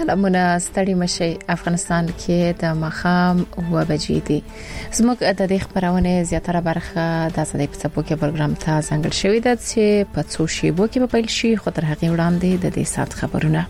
سلامونه ستړي مشي افغانستان کې د مخام و بجې دي زموږ د دې خبرونه زیاتره برخه د صدې په څپو کې پروګرام ته څنګه شوې ده چې په څو شیبو کې په پیل شي خو تر هغه وړاندې د دې سات خبرونه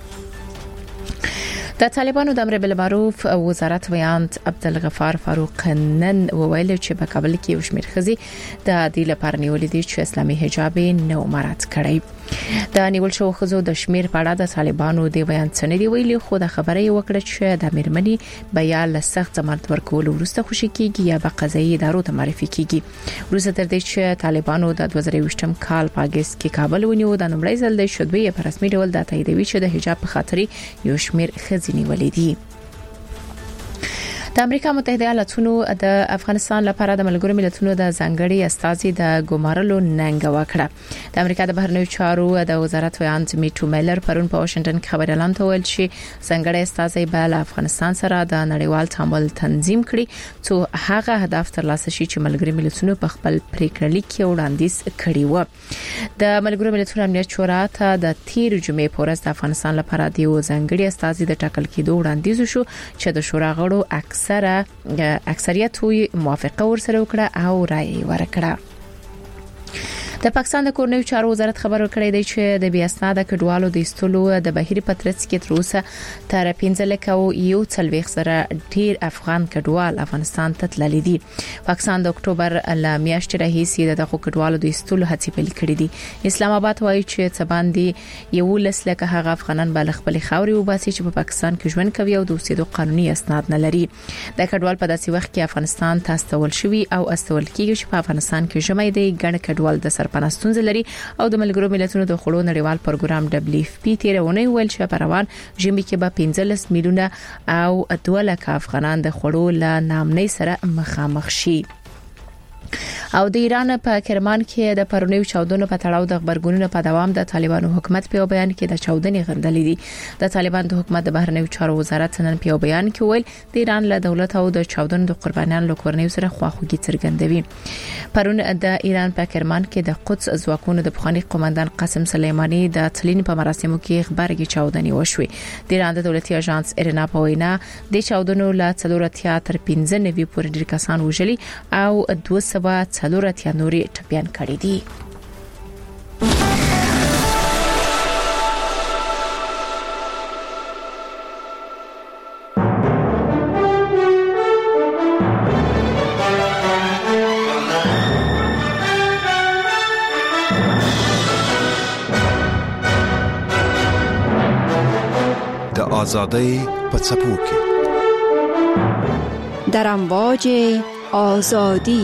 د طالبانو د امر بالمعروف وزارت ویاند عبدالغفار فاروق نن وویل چې په کابل کې وشمیر خزي د دې لپاره نیولې دي چې اسلامي حجاب نو مراد کړي د نیول شو خزو د شمیر په اړه د طالبانو د بیان څنګه ویلي خو د خبرې وکړه چې د میرمنې بیا له سخت ضمانت ورکول وروسته خوشی کیږي یا به قضایي ادارو ته معرفي کیږي وروسته تر دې چې طالبانو د 2020 کال په اگست کې کابل ونیو د نومړی ځل د شوبې په رسمي ډول د تاییدوي چې د حجاب په خاطر یو شمیر خزینی ولیدي د امریکا متحده ایالاتونو د افغانستان لپاره د ملګرو ملتونو د ځانګړي استازي د ګمارلو ننګ وکړه د امریکا د بهرنیو چارو د وزارت ویاند میټو میلر پرون په واشنگټن کې خبر اعلان وکړ چې ځانګړي استازي به افغانستان سره د نړیوال تعامل تنظیم کړي چې هغه هدف ترلاسه شي چې ملګرو ملتونو په خپل پریکړه لیک کې وړاندیز کړی و د ملګرو ملتونو امنیت شورا ته د تیر جمعې پورز د افغانستان لپاره د ځانګړي استازي د ټاکل کېدو وړاندیز شو چې د شورا غړو اکثریت موافقه ورسره وکړه او رائے ورکړه د پاکستان د کورنیو چارو وزارت خبر ورکړی دی چې د بیا اسناد کډوالو د استولو د بهري پترڅ کې تر اوسه تر 15 لک او یو څلويخ سره ډیر افغان کډوال افغانستان ته تللي دي پاکستان د اکتوبر ل میاشتې راهیسې د کډوالو د استولو هڅې پیل کړې دي اسلام آباد وایي چې څه باندې یو لسلکه هغه افغانان بل خپل خاوري وباسي چې په پاکستان کې ژوند کوي او د اوسېدو قانوني اسناد نه لري د کډوال په داسې وخت کې افغانستان ته استول شوی او استول کېږي چې په افغانستان کې جمعي دی ګڼ کډوال د پناستون لري او د ملګرو ملتونو د خړو نړیوال پروګرام دبليو اف پی تیرونه ویل چې په روان جمی کې به 15 میلیونه او 2 لک افغانان د خړو له نامنۍ سره مخامخ شي او د ایران په کرمان کې د پرونیو چاودنو په تړاو د خبرګونونو په دوام د طالبانو حکومت په بیان کې د چاودنې غندلې دي د طالبان د حکومت د بهرنیو چارو وزارت نن په بیان کې ویل د ایران له دولت او د چاودنو د قربانیانو له کورنیو سره خواخوږي څرګندوي پرون د ایران په کرمان کې د قدس ځواکونو د پخوانی قومندان قاسم سلیمانی د تلین په مراسمو کې خبرګي چاودنې وشوي د ایران د دولتي اژانس ایرنا په وینا د چاودنو له 4 تر 15 نوي پورې ډیر کسان وژلي او 200 څلورتیا نوري ټپيان کړی دي د آزادۍ په څپو کې در امواج آزادی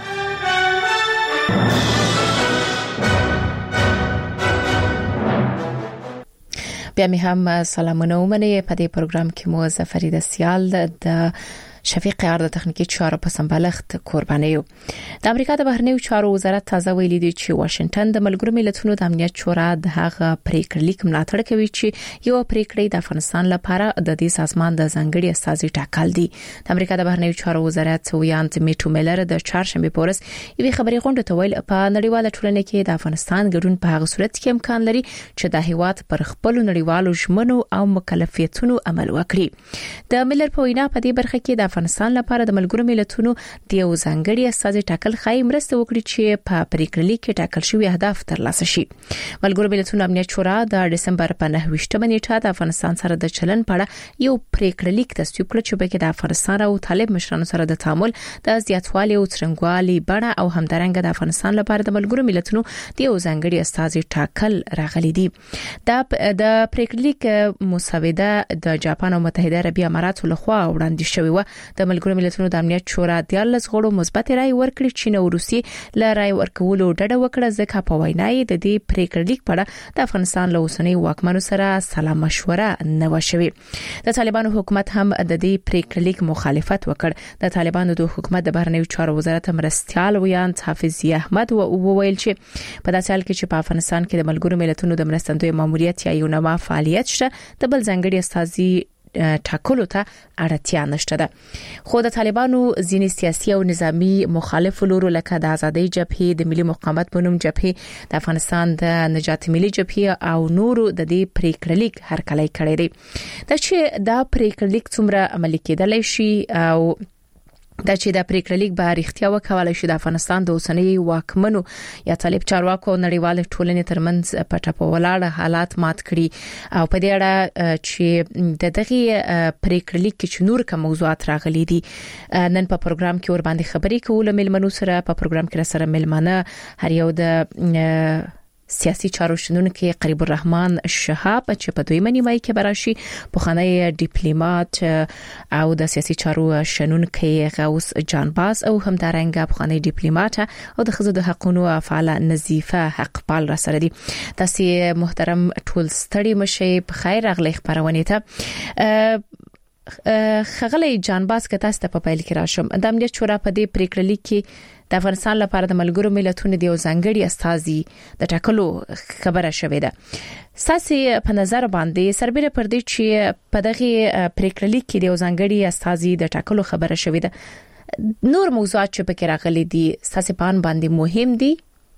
بیا می هم سلامونه ومنه په دې پروګرام کې مو زفرید سیال د شفیق عرض تخنیکی چارو په سمبالښت قربانیو د امریکا د بهرنیو چارو وزارت تازه ویلي دی چې واشنگټن د ملګرو ملتونو د امنیت شورا د هغه پریکړه لیک ملاتړ کوي چې یو پریکړه د افغانستان لپاره د دې سازمان د ځانګړي استازي ټاکل دي د امریکا د بهرنیو چارو وزارت ویاند میټو میلر د چهارشنبه پورس یوه خبري غونډه ته ویل په نړیواله ټولنه کې د افغانستان ګډون په هغه صورت کې امکان لري چې د هیواد پر خپل نړیوالو ژمنو او مکلفیتونو عمل وکړي د میلر په وینا په دې برخه کې د افغانستان لپاره د ملګرو ملتونو د یو ځانګړي استازي ټاکل خای مرسته وکړي چې په پریکړه لیک کې ټاکل شوی اهداف ترلاسه شي ملګرو ملتونو امنیت شورا د دسمبر په 9 نیټه د افغانستان سره د چلن په اړه یو پریکړه لیک تصویب کړ چې په کې د افغانستان او طالب مشرانو سره د تعامل د زیاتوالي او څرنګوالي بڼه او همدارنګه د افغانستان لپاره د ملګرو ملتونو د یو ځانګړي استازي ټاکل راغلي دي د پریکړه لیک مسوده د جاپان او متحده عربی اماراتو لخوا وړاندې شوی و د ملګرو ملتونو د امنیت شورا د 14 غړو مثبت رائے ورکړي چې نو روسي ل رائے ورکولو ډډه وکړه ځکه په وینای د دې پریکړه لیک په اړه د افغانستان له اوسنۍ واکمنو سره سلام مشوره نه وشوي د طالبانو حکومت هم د دې پریکړه لیک مخالفت وکړ د طالبانو د حکومت د بهرنیو چارو وزارت مرستيال ویاند حافظ احمد وویل چې په داسې حال کې چې په افغانستان کې د ملګرو ملتونو د مرستندوی ماموریت یا یو نوو فعالیت شته د بل ځانګړي استازي ټاکلو ته اړتیا نشته ده. خو د طالبانو ځینې سیاسي او نظامی مخالف لورو لکه د آزادۍ جبهې، د ملي مقاومت په نوم جبهې، د افغانستان د نجات ملي جبهې او نورو د دې پریکړلیک هرکلی کړی دی. دا چې دا پریکړلیک څومره عملي کېدلی شي او دا چې د پریکړلیک به اړتیا وکولای شي د افغانستان د اوسنۍ واکمنو یا طالب چارواکو او نړیوال ټولنې ترمنځ په ټاپه ولاړ حالات مات کړي او په دې اړه چې د دغه پریکړلیک کې نور کوم موضوعات راغلي دي نن په پروګرام کې ور باندې خبرې کوو. ملمنو سره په پروګرام کې سره ملمنه هر یو د سیاسي چارو شنونکو قریب الرحمن شهاب چې په دویمه نیمه کې براشي، پخوانی ډیپلوماټ او د سیاسي چارو شنونکو غوث جانباز او همدارنګه پخوانی ډیپلوماټ او د ښځو د حقوقو فعال نظیفه حقپال را سره دي. تاسو محترم ټول ستړي مشه، په خیر راغلی خبرونه ته. خغلی جانباز که تاسو ته په پیل کې راشم، د امنیت شورا په دې پریکړلیک کې د افغانستان لپاره د ملګرو ملتونو د ځانګړي استازي د ټاکلو خبره شوې ده. ساسي په نظر باندې سربېره پر دې چې په دغه پریکړلیک کې د ځانګړي استازي د ټاکلو خبره شوې ده، نور موضوعات چې پکې راغلي دي ساسي پان باندې مهم دي.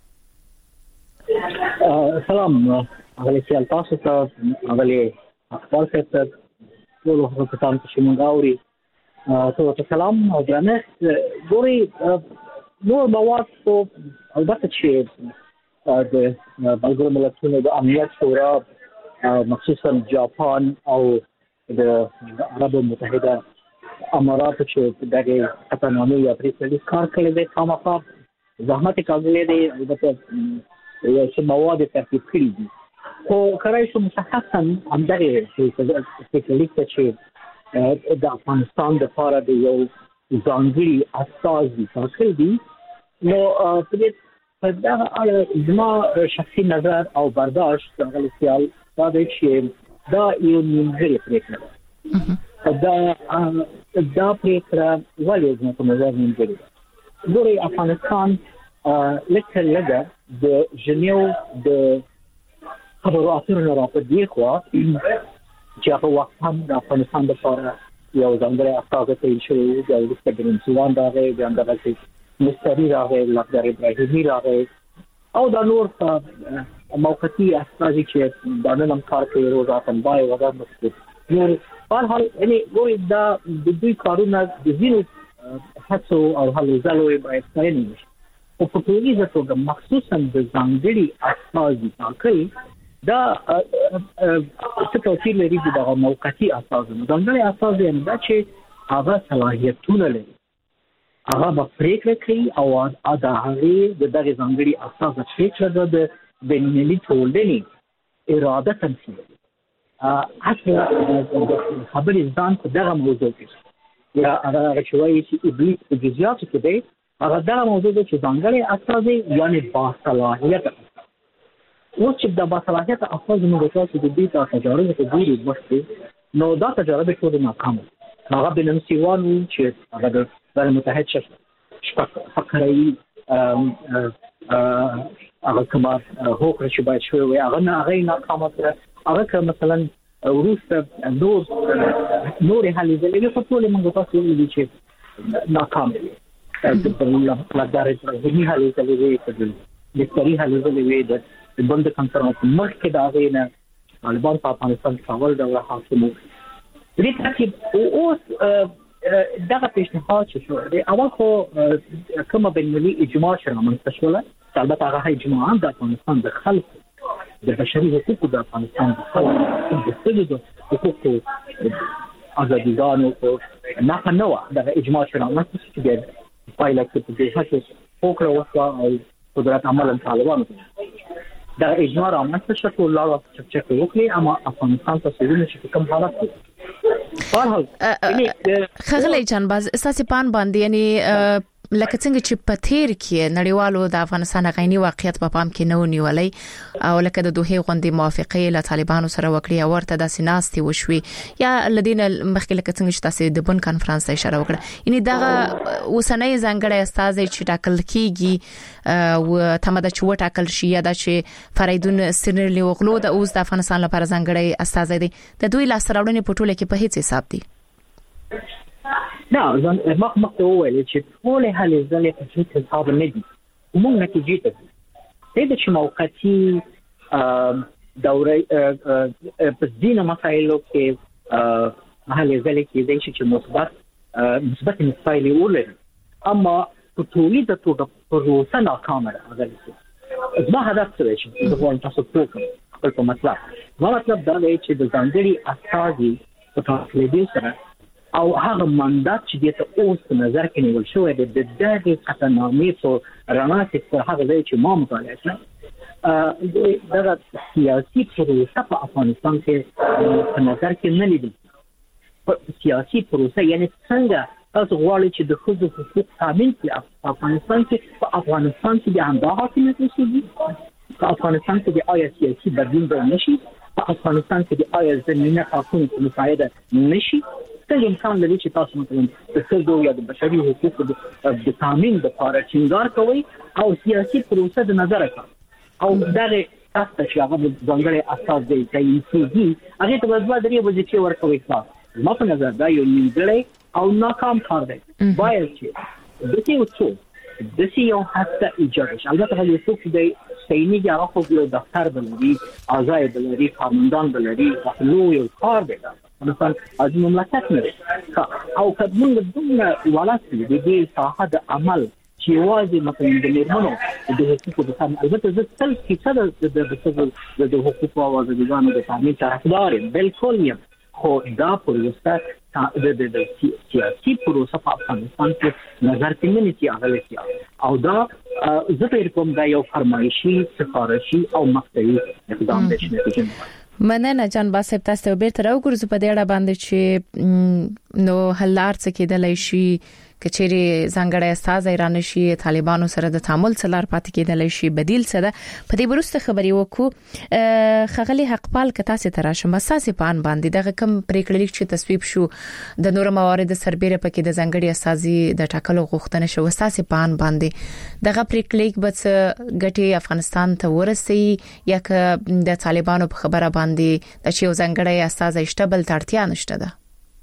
سلام غلی سیال تاسو ته غلی اخبار ته ټول وختان چې مونږ اوري ته سلام او درنښت. ګوري نور مواد خو البته چې د ملګرو ملتونو د امنیت شورا مخصوصا جاپان او د عربو متحده اماراتو چې دغه قطعنامې یا پریکړلیک کار کړی دی، خامخا زحمت کاږلی دی، البته یو څه مواد ترتیب کړي دي. خو کړای شو مشخصا همدغه پریکړلیک چې د افغانستان لپاره د یو ځانګړي استازي ټاکل دي. نو په دغه اړه زما شخصي نظر او برداشت غلی سیال دا دی چې دا یو نیمګړې پریکړه ده. دا پریکړه ولې زما په نظر نیمګړې ده؟ ګورئ افغانستان لکه د ژنیو د خبرو اترو نه راپدې خوا چې هغه وخت هم د افغانستان لپاره یو ځانګړی استازی تعیین شوی دی، وروسته د سوان راغی، بیا همدغسې مستري راغی، لقدر ابراهیمي راغی او دا نور موقتي استازي چې دا نن هم کار کوي، روزا تنبای وغیره مستقل نور. په حال یعنی ګورئ دا د دوی کارونه د ځینو هڅو او هلو ځلو یې باید ستاینه وشي. خو په ټولیزه توګه مخصوصا د ځانګړي استازي ټاکل دا څه توپیر لري د دغه موقتي اساسونو. ځانګړي اساس یې دا چې هغه صلاحیتونه لري، هغه به پریکړه کوي او دا هغه د دغه ځانګړي اساس پریکړه د بین‌المللي ټولنې اراده تمثیلوي. حتی خبرې ځان په دغه موضوع کې یا هغه چې وایي چې ابلیس په جزئیاتو کې دی، هغه دغه موضوع ده چې ځانګړي اساس یعنی باصلاحیت اوس چې د باصلاحیت افراد موږ تاسو د دې تجارب ته ګورو مخکې نو دا تجارب ټول ناکام. هغه د نمسیوان چې هغه د بین متحد شپږ فقري هغه کومه هوکړه چې باید شوی وي هغه ناکامه کړه. هغه که مثلا وروسته نور حل ځلې په ټول موږ تاسو ویلي چې ناکام دي. د لقدر ابراهیمي حل ځلې د مستري حل ځلې د بند کنفرانس مخکې دا غینه طالبان په افغانستان کې اول ډول حاکمو. دې ترکیب اوس دغه پیشنهاد شو دی اول خو کومه بین‌المللي اجماع شوه منتشره، البته هغه اجماع د افغانستان د خلکو د بشري حقوقو د افغانستان د خلکو د سیاسي حقوقو ازادیګانو په نه نو دغه اجماع شوه منتشره چې پایله کې په دې هڅه وکړه او قدرت عمل طالبانو دا اجماع رامنځته شو ټول لا چې وکړي اما افغانستان ته سوي نشي کوم حالت دی. خغلی جانباز اساسي پان باندې یعنی لکه څنګه چې په تیر کې نړیوالو د افغانستان غینی واقعیت په پام کې نه ونیولې او لکه د دوه غونډې موافقه له طالبانو سره وکړي او ورته د سیناستي وشوي یا لدین مخکې لکه څنګه چې تاسو د بن کانفرنس ته اشاره وکړه یعنی دا وسنۍ ځانګړی استاد چې ټاکل کیږي او تماده چې وټاکل شي یا د چې فریدون سرنلی وغلو د اوس د افغانستان لپاره ځانګړی استاد دی د دوی لاسراوړنې په ټوله کې په هیڅ حساب دي نه ما ویل چې ټول هلې ځلې په هیڅ حساب نه دي موږ نتیجې ته د چې موقتی دوره په ځینو مسایلو کې هلې ځلې کې د چې مثبت مسایل ولري اما په ټولي د توګه پروسه ناکامه ده ما هدف څه چې د وړاندې تاسو ته خپل مطلب دا دی چې د ځانګړي استازي په تاسو سره او هغه مندات چې د اوس په نظر کې نیول شوی د دغه قطعنامې په رڼا کې هغه ځای چې ما مطالعه کړ دغه سیاسي پروسه په افغانستان کې په نظر کې نه لیدل سیاسي پروسه یعنی څنګه تاسو غواړئ چې د خپل حقوق تامین کړئ په افغانستان کې د همدا حاکمیت وسیږي په افغانستان کې د آیا سیاسي بدلون به نشي په افغانستان کې د آیا زمینه قانون مساعده نشي څنګه امکان لري چې تاسو مثلا د خلکو یا د بشري حقوقو د تامین لپاره ټینګار کوئ او سیاسي پروسه د نظر کړئ او دغه تاسو چې هغه ځانګړي اساس دی چې هغه ته د وادري وظیفه ورکوي تاسو ما په نظر دا یو نیمګړی او ناکام کار دی باید چې د دې یو حتی ایجاد شي البته هغه څوک دی سینې هغه خو یو دفتر بلري آزاد بلري قانوندان بلري خپلو یو کار دی مثلا از مملکت نه او کډمون د دوه ولاسي د دې ساحه د عمل چې واځي مثلا د میرمنو د حقوقو د تامین البته زه تل کې د حقوقو او آزادیانو د تامین طرفدار یم بالکل یم خو دا پروسه د سیاسي پروسه په افغانستان کې نظر کې نه نیسي هغه او دا زه په کوم دا یو فرمایشي سفارشي او مقطعي اقدام دی چې مننه جان باسب تاسو بیرته راوګرځو په دې اړه باندې چې نو حلار څه کېدلای شي کچېری ځانګړی استاد ایران شي طالبانو سره د تعامل څلار پاتې کېدلای شي بدیل څه ده په دې ورسته خبري وکړو خغلی حقپال کتا سي تراشه اساسي پان باندې دغه کم پریکړلیک چې تصویب شو د نور موارد سربېره پکې د ځانګړي استازي د ټاکلو غوښتنه شو اساسي پان باندې دغه پریکړلیک به ګټي افغانستان ته ورسي یا ک د طالبانو په خبره باندې د چې ځانګړي استاد اشتبل تړتیا نشته ده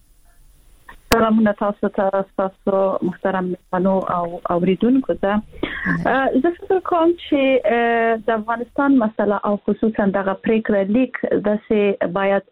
سلامونه تاسو ته محترم مهمانو او اوریدونکو ته زه فکر کوم چې د افغانستان مسله او خصوصا دغه پریکړه لیک د سه باید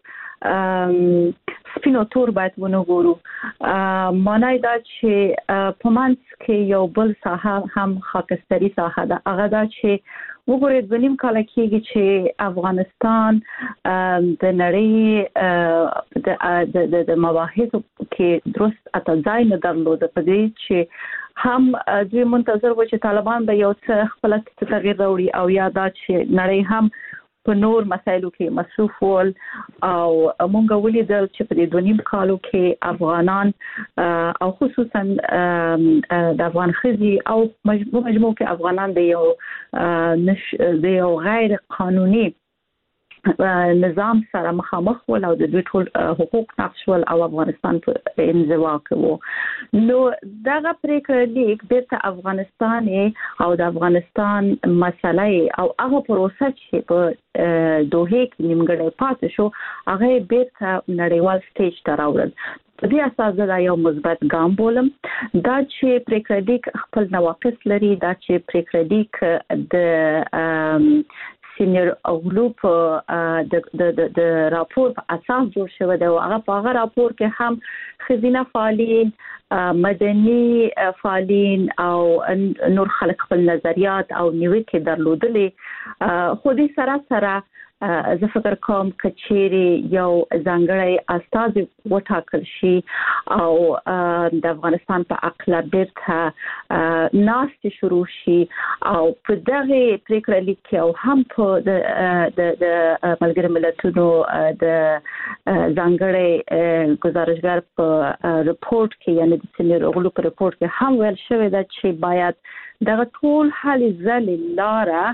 سپینو تور باید ونګورو معنی دا چې په منځ کې یو بل ساحه هم خاکستري ساحه ده هغه دا چې وګورئ د نیم کال کېږي چې افغانستان د نړۍ د مباحثو کې درست اتځای نه درلود په دې چې هم دوی منتظر و چې طالبان به یو څه خپل تغییر راوړي او یا دا چې نړۍ هم په نور مسایلو کې مصروف ول او مونږ ولیدل چې په دې دونیم کالو کې افغانان او خصوصا د افغان خزي او مجموع کې افغانان د یو غیر قانوني نظام سره مخامخ ول او د دوی ټول حقوق نقض ول او افغانستان په انزوا کې نو دغه پریکړه لیک د افغانستان او د افغانستان مسله او هغه پروسه چې په دوه کې نیمګړی پاتې شو هغه بیرته نړیوال سټیج ته راوړل په دې اساس دا یو مثبت ګام بولم دا چې پریکړه لیک خپل نواقص لري دا چې پریکړه لیک د سینیئر اغلوپ د راپور په اساس جوړ شوی دی او هغه په هغه راپور کې هم خزینه فعالین مدني فعالین او نور خلک خپل نظریات او نیوکې درلودلې خو دې سره زه فکر کوم کچېری یو ځانګړی استاد وټاکل شي او د افغانستان په اقلابیت ناست شروع شي او په دغه پریکړه لیک او هم په د ملګری ملتونو د ځانګړي گزارشګر په رپورت کې یعنی د سینیر اوغلو په رپورت کې هم ویل شوی دا چې باید دغه ټول حل ځل لاره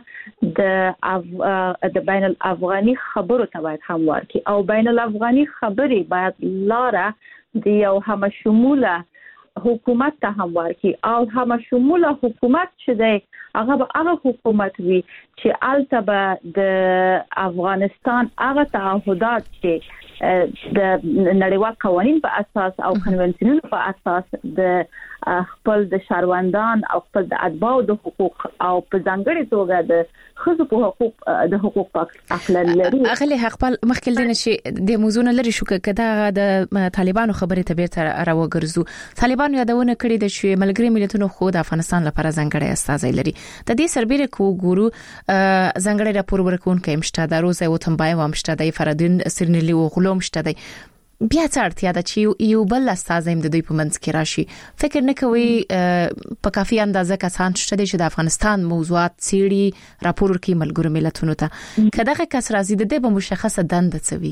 د بین الافغاني خبرو ته باید هم ورکړي او بین الافغاني خبري باید لاره د یو هم شموله حکومت ته هم ورکړي او هم شموله حکومت چې دی هغه حکومت وي چې البته د افغانستان هغه تعهدات چې د نړیوال قوانین په اساس او کنونسیونونو په اساس د خپل د شهروندان او خپل د اتباع د حقوق او په ځانګړي توګه د خصوصي حقوق د حقوق اخلال لري. اغلی حق په مخکې دنه چې د موضوع لري شو کده د طالبانو خبرې ته بیرته راوګرځو. طالبانو یادونه کړې ده چې ملګری ملتونو خو د افغانستان لپاره ځانګړي استازي لري. د دې سربېره کو ګورو ځانګړي راپور ورکونکي مشته د روزه وطنبای و مشته د فرادین سرنلی او غلوم شته دی. بیا څارتیا ده چې یو بل استازي د دوی په منځ کې راشي. فکر نه کوي په کافي اندازه کسان شته چې د افغانستان موضوعات څېړي راپور ورکړي ملګرو ملتونو ته. کله کس راځي د دې په مشخصه دنده څوي.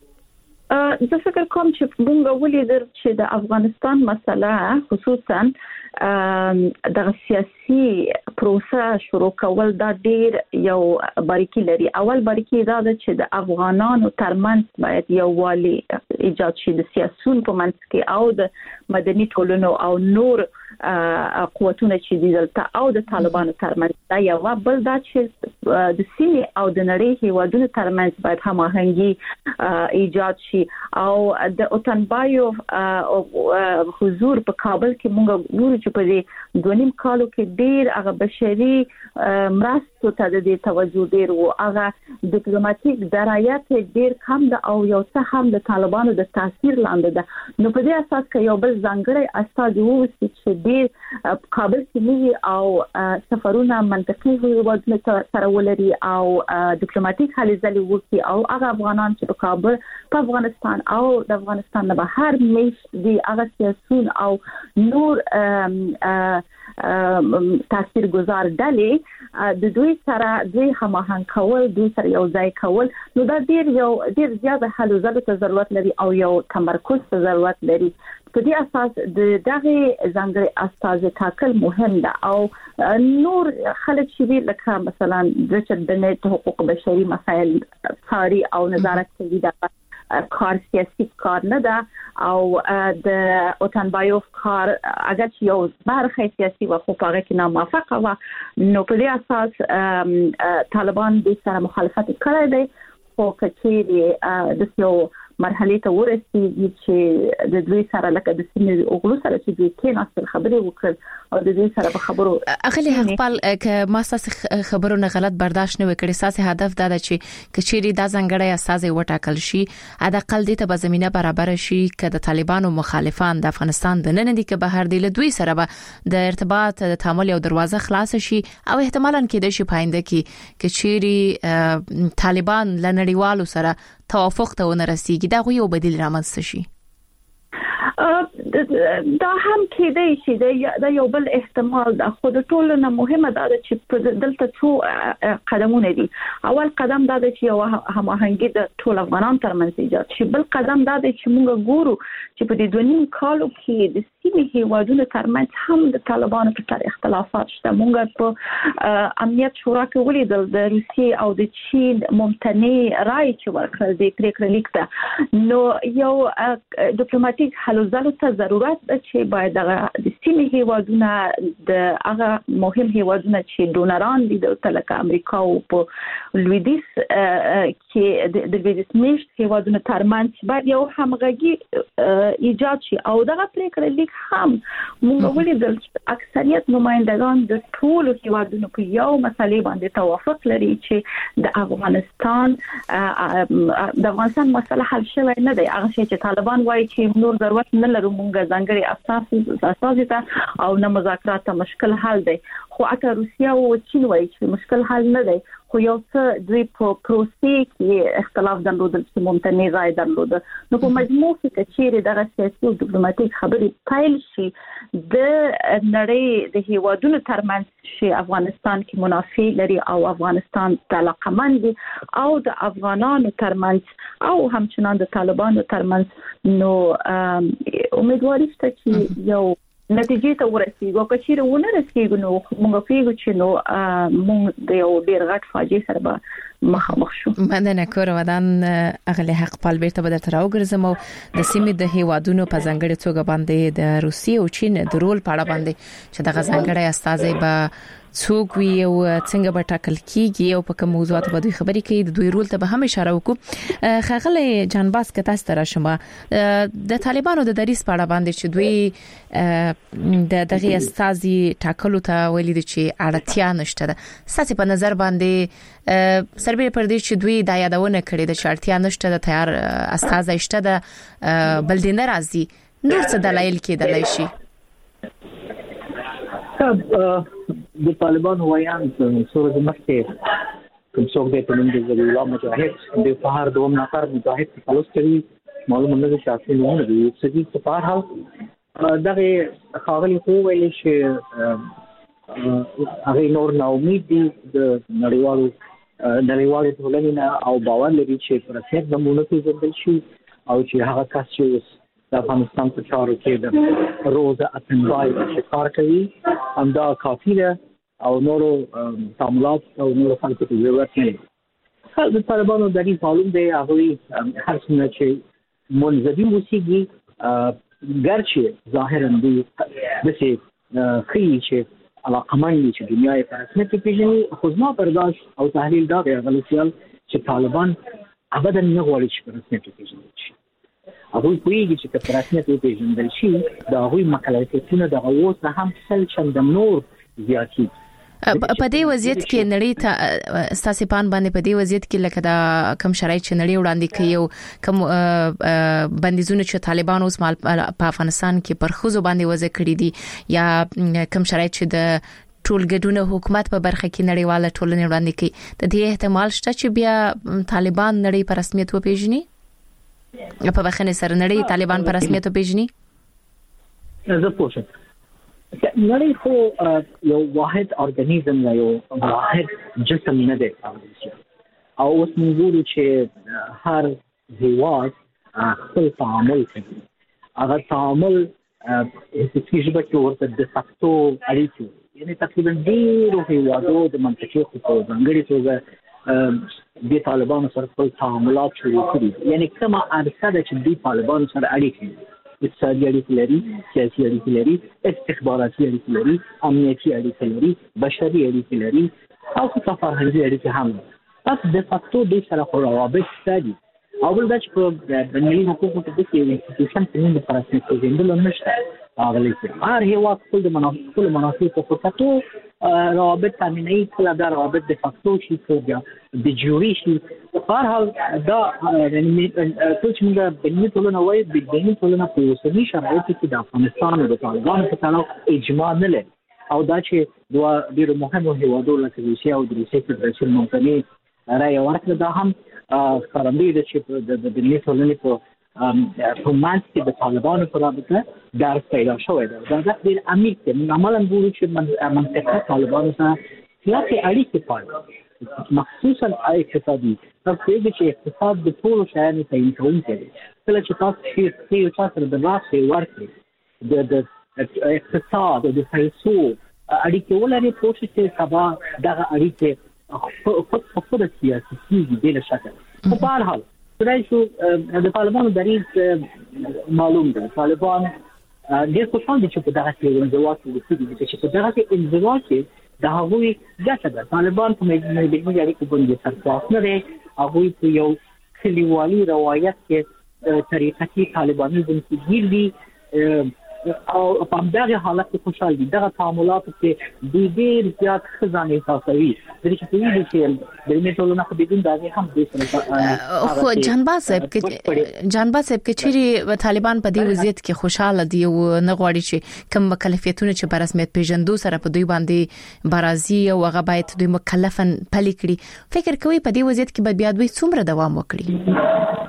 زه فکر کوم چې موږ ولیدل چې د افغانستان مسله خصوصا د سیاسي پروسه شروع کول دا ډیر یو باریکی لري. اول باریکی دا ده چې د افغانانو ترمنځ باید یو والی ایجاد شي د سیاسيون په منځ کې او د مدني ټولنو او نور قوتونه چې دي دلته او د طالبانو ترمنځ دا یو بل دا چې د سیمې او د نړۍ هیوادونو ترمنځ باید هماهنګي ایجاد شي او د اوتنبایو حضور په کابل کې موږ ګورو چې په دې 2.5 کالو کې ډیر هغه بشري مرستو ته د توجه ډیر او هغه ډیپلوماټیک درایت ډیر کم ده او یو څه هم د طالبانو د تاثیر لاندې ده. نو په دې اساس کې یو بل ځانګړی استاد ووسی چې ډیر کابل کې او سفرونه منطقي هیوادونو سره ولري او ډیپلوماټیک هلې ځلې وکړي او هغه افغانان چې په کابل په افغانستان او د افغانستان نه بهر مېش دي هغه سیاسيون او نور تاثیرګذار ډلې د دوی سره دوی هماهنګ کول دوی سره یو ځای کول نو دا ډیر زیاده حل زده ته ضرورت لري او یو تمرکز ته ضرورت لري. په دې اساس د دغه ځانګړي استازي ټاکل مهم ده او نور خلک چې لکه مثلا د چدنې حقوق بشري مسایل څاري او نظارت کوي دا کار سیاسي کار نه ده او د اوتنبایوف کار اگر چې یو برخه سیاسي و خو هغه کې ناموافقه و نو په دې اساس طالبان د سره مخالفت کړی دی خو کچېری د یو مرحله ته ورسېږي چې د دوی سره لکه د سیمې اوغلو سره چې دوی کې ناستل خبرې وکړ او د دوی سره په خبرو اخلي خپل ک ما ساس خبرونه غلط برداشت نه وکړي. ساسي هدف دا چې کچېری د ځنګړې اساسي وټاکل شي ادا قل دې ته به زمينه برابر شي ک د طالبانو مخالفان د افغانستان د نن دي ک بهر دی له دوی سره به د ارتباط د تعامل یو دروازه خلاص شي او احتمالاً کې د شي پاینده کې کچېری طالبان لنړیوالو سره توافق ته ونرسیږي دا یو بدیل رامنځته شي. دا هم کېدای شي دا یو بل احتمال ده خو د ټولو نه مهمه ده چې دلته څو قدمونه دي. اول قدم دا ده چې یو هماهنګي د ټول افغانان ترمنځ ایجاد شي. بل قدم دا ده چې موږ ګورو چې په دې 2.5 کالو کې د سیمې هیوادونو ترمنځ هم د طالبانو په تر اختلافات شته. موږ په امنیت شورا کې ولیدل د روسیې او د چین ممتنع رائے چې ورکړل د پریکړه لیک ته نو یو ډیپلوماټیک حل زلو ته ضرورت ده چې باید د سیمې هیوادونه د هغه مهم هیوادونه چې ډونران دي د لکه امریکا او په لویدیس کې د لویدیس میشت هیوادونه ترمنځ باید یو همغږي ایجاد شي او دغه پریکړه لیک هم موږ ولیدل چې اکثریت نمائندگان د ټول هیوادونو په یو مسلې باندې توافق لري چې د افغانستان مسله حل شوی نه دی. هغه چې طالبان وایي چې نور ضرورت نه لرو مونږ ځانګړي اساسي نشته او نه مذاکرات ته مشکل حل دی خو اته روسیا او چین وایي چې مشکل حل نه دی خو یو څه دوی په پروسې کې اختلاف درلودل چې ممتنع ځای درلود نو په مجموع کې چې دغه سیاسي او ډیپلوماټیک خبرې پایل شي د نړۍ د هیوادونو ترمنځ چې افغانستان کې منافع لري او افغانستان د علاقمند دي او د افغانانو ترمنځ او همچنان د طالبانو ترمنځ نو امیدواري شته چې یو نتیجې ته ورسیږو که چیرې ونه رسیږو نو موږ پیږو چې نو موږ د یو ډېر غټ فاجعه سره به مخامخ شو. مننه کور ودان اغلی حق پال بیرته به تر اوګرځم او د سیمې د هیوادونو په ځنګړې توګه باندې د روسیې او چین د رول په اړه باندې چې د ځنګړې استازي به څوک وي او څنګه به ټاکل کیږي او په کوم موضوعات باندې خبرې کوي د دوی رول ته به هم اشاره وکړو. خغله جانباس که تاسو تر شمه د طالبانو د دریس په اړه باندې چې دوی د دغه استازي ټاکلو ته ویلي دي چې اړتیا نشته ده ساسي په نظر باندې سربېره پر دې چې دوی د یادونه کړې د اړتیا نشته د تیار استازي شته ده بل دي ناراضي نور څه دلایل کېدلای شي. د طالبانو ویان سورې مخکې کوم څوک د پلمند د الله مجاهد د فهر دوم نفر مجاهد په خلاص کړی معلومه نه چې اصلي نه دی چې په فهر حال دغه خاغلی خو ویل چې هغه نور نو امید دي د نړیوالو ټولنې او باور لري چې پر اساس د مونږ ته شي او چې هغه کس چې د افغانستان په چارو کې د روزه اتنبای چې کار کوي همدا کافي ده او نورو تعاملات او نورو خلکو ته ضرورت نه لري. د طالبانو د دې معلوم دی هغه هر څه چې منځبي موسیقي ګرچه ظاهرا دي د څه خي چې علاقمند چې دنیا په رسمیت پیژني خو ما برداشت او تحلیل دا دی غلطیال چې طالبان ابدا نه غواړي چې په رسمیت پیژني هغه کوي چې په رسمیت پیژندل شي دا هغوی مکلفیتونه د اوس هم سل چند نور زیاتی په دې وضعیت کې نړۍ ته ستاسو پان باندې په دې وضعیت کې لکه دا کم شرایط چې نړۍ وړاندې کوي او کم بندیزونه چې طالبان اوس په افغانستان کې پر خوځو باندې وضع کړی دي یا کم شرایط چې د ټولګډونه حکومت په برخه کې نړیواله ټولنې وړاندې کوي د دې احتمال شته چې بیا طالبان نړۍ په رسمیت وپیژني په بخنه سره نړۍ طالبان په رسمیت پیژني. زه پوښتنه نړۍ خو یو واحد ارګانیزم نه یو واحد جسم نه دی او اوس موږ ګورو چې هر هیواد خپل تعامل کوي هغه تعامل چې څه ورته د فاکتو اړیکې یعنی تقریبا ډیرو هیوادو د منطقې خو ځانګړي توګه د طالبانو سره خپل تعاملات شروع کړي یعنی کومه عرصه ده چې د طالبانو سره اړیکې اقتصادي اړیکې لري سیاسي اړیکې لري استخباراتي اړیکې لري امنیتي اړیکې لري بشري اړیکې لري او فرهنګي اړیکې هم تاسو د فاکتو د سره خو روابط ستاسو او بل دا چې په بنیادي حقوقو کې د انسټیټیوشن په نوم پر اساس پیژندل نشته هغه لیکي هر هیواد خپل مناسب په فاکتو روابط تامیني کله دا روابط د فاکتو شي څنګه د جوري شي په هر حال دا ټول چې موږ بنیادي ټولنه وایي د بنیادي ټولنه په اوسني شرایطو کې د افغانستان او د طالبانو په تړاو اجماع نه لري او دا چې دوه ډېر مهمو هیوادو لکه روسیا او د روسیې فدراسیون ممکنه رائے ورکړه دا هم خبرې ده چې د بنیادي ټولنې په منځ کې د طالبانو په رابطه درک پیدا شوی ده دا ډېر عمیق دی عملاً ګورو چې منطقه طالبانو سره سیاسي اړیکې پالي مخصوصا اقتصادي تاسو یې چې اقتصاد د ټولو شیانو تعین کوونکی دی کله چې تاسو یو څه سره د راځي ورکړي د اقتصاد او د پیسو اړیکې ولري پوه شئ چې سبا دغه اړیکې خود سیاسي کېږي بلا شک په هر حال شو د طالبانو دریز معلوم ده طالبان ډېر خوشحال دي چې په دغه کې انزوا کوي چې په دغه کې انزوا کې د هغوی ګټه ده طالبان په ملي اړیکو باندې سرپاس نه دی هغوی په یو کلیوالي روایت کې طریقتي طالبانیزم کې ګیر دي او په دغه حالت کې خوشاله دي دغه تعاملات کې د ډیر زیات خزانه احساسوي د دې چې د میټولونه په بدون دغه هم د خو جانباز صاحب کې چیرې طالبان په دې وضعیت کې خوشاله دي او نه غواړي چې کوم مکلفیتونه چې په رسمیت پیژندو سره په دوی باندې برازي او هغه باید دوی مکلفن پلي کړي فکر کوي په دې وضعیت کې بیا دوی څومره دوام وکړي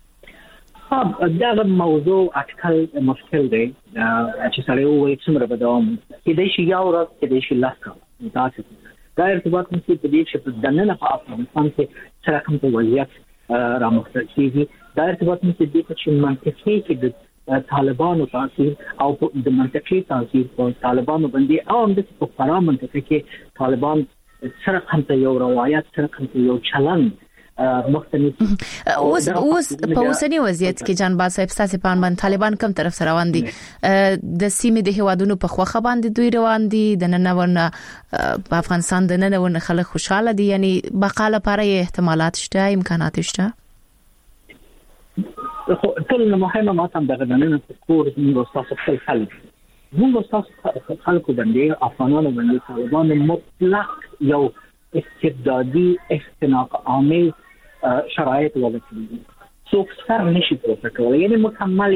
دا موضوع اټکل مشکل دی چې سره وایي څومره به دوام کې د شي یو ورځ کې د شي لاس دا ارتباط مستي په دې چې د نن په افغانستان کې سره کوم وضعیت رامخته کیږي دا ارتباط مستي د چې منطقي کې د طالبانو تاثیر او د منطقي تاثیر په طالبانو باندې او د په فرام منطقي کې طالبان سره کوم یو روایت سره کوم یو چلن مختلف اوس په اوسنی وضعیت کې جانباز صاحب ستاسو په اند طالبان کوم طرف سره روان دي د سیمې د هوادونو په خوخه باندې دوی روان دي د ننونه په افغانستان د ننونه خلک خوشاله دي یعنی بقا لپاره احتمالات شته امکانات شته ټول مهمه ماته دغه نن په کور موږ تاسو خپل خلکو باندې افغانانو باندې طالبان مطلق یو استبدادي اختناق عامل شرایط وضع کړي څوک سر نشي پورته کولای یعنی مکمل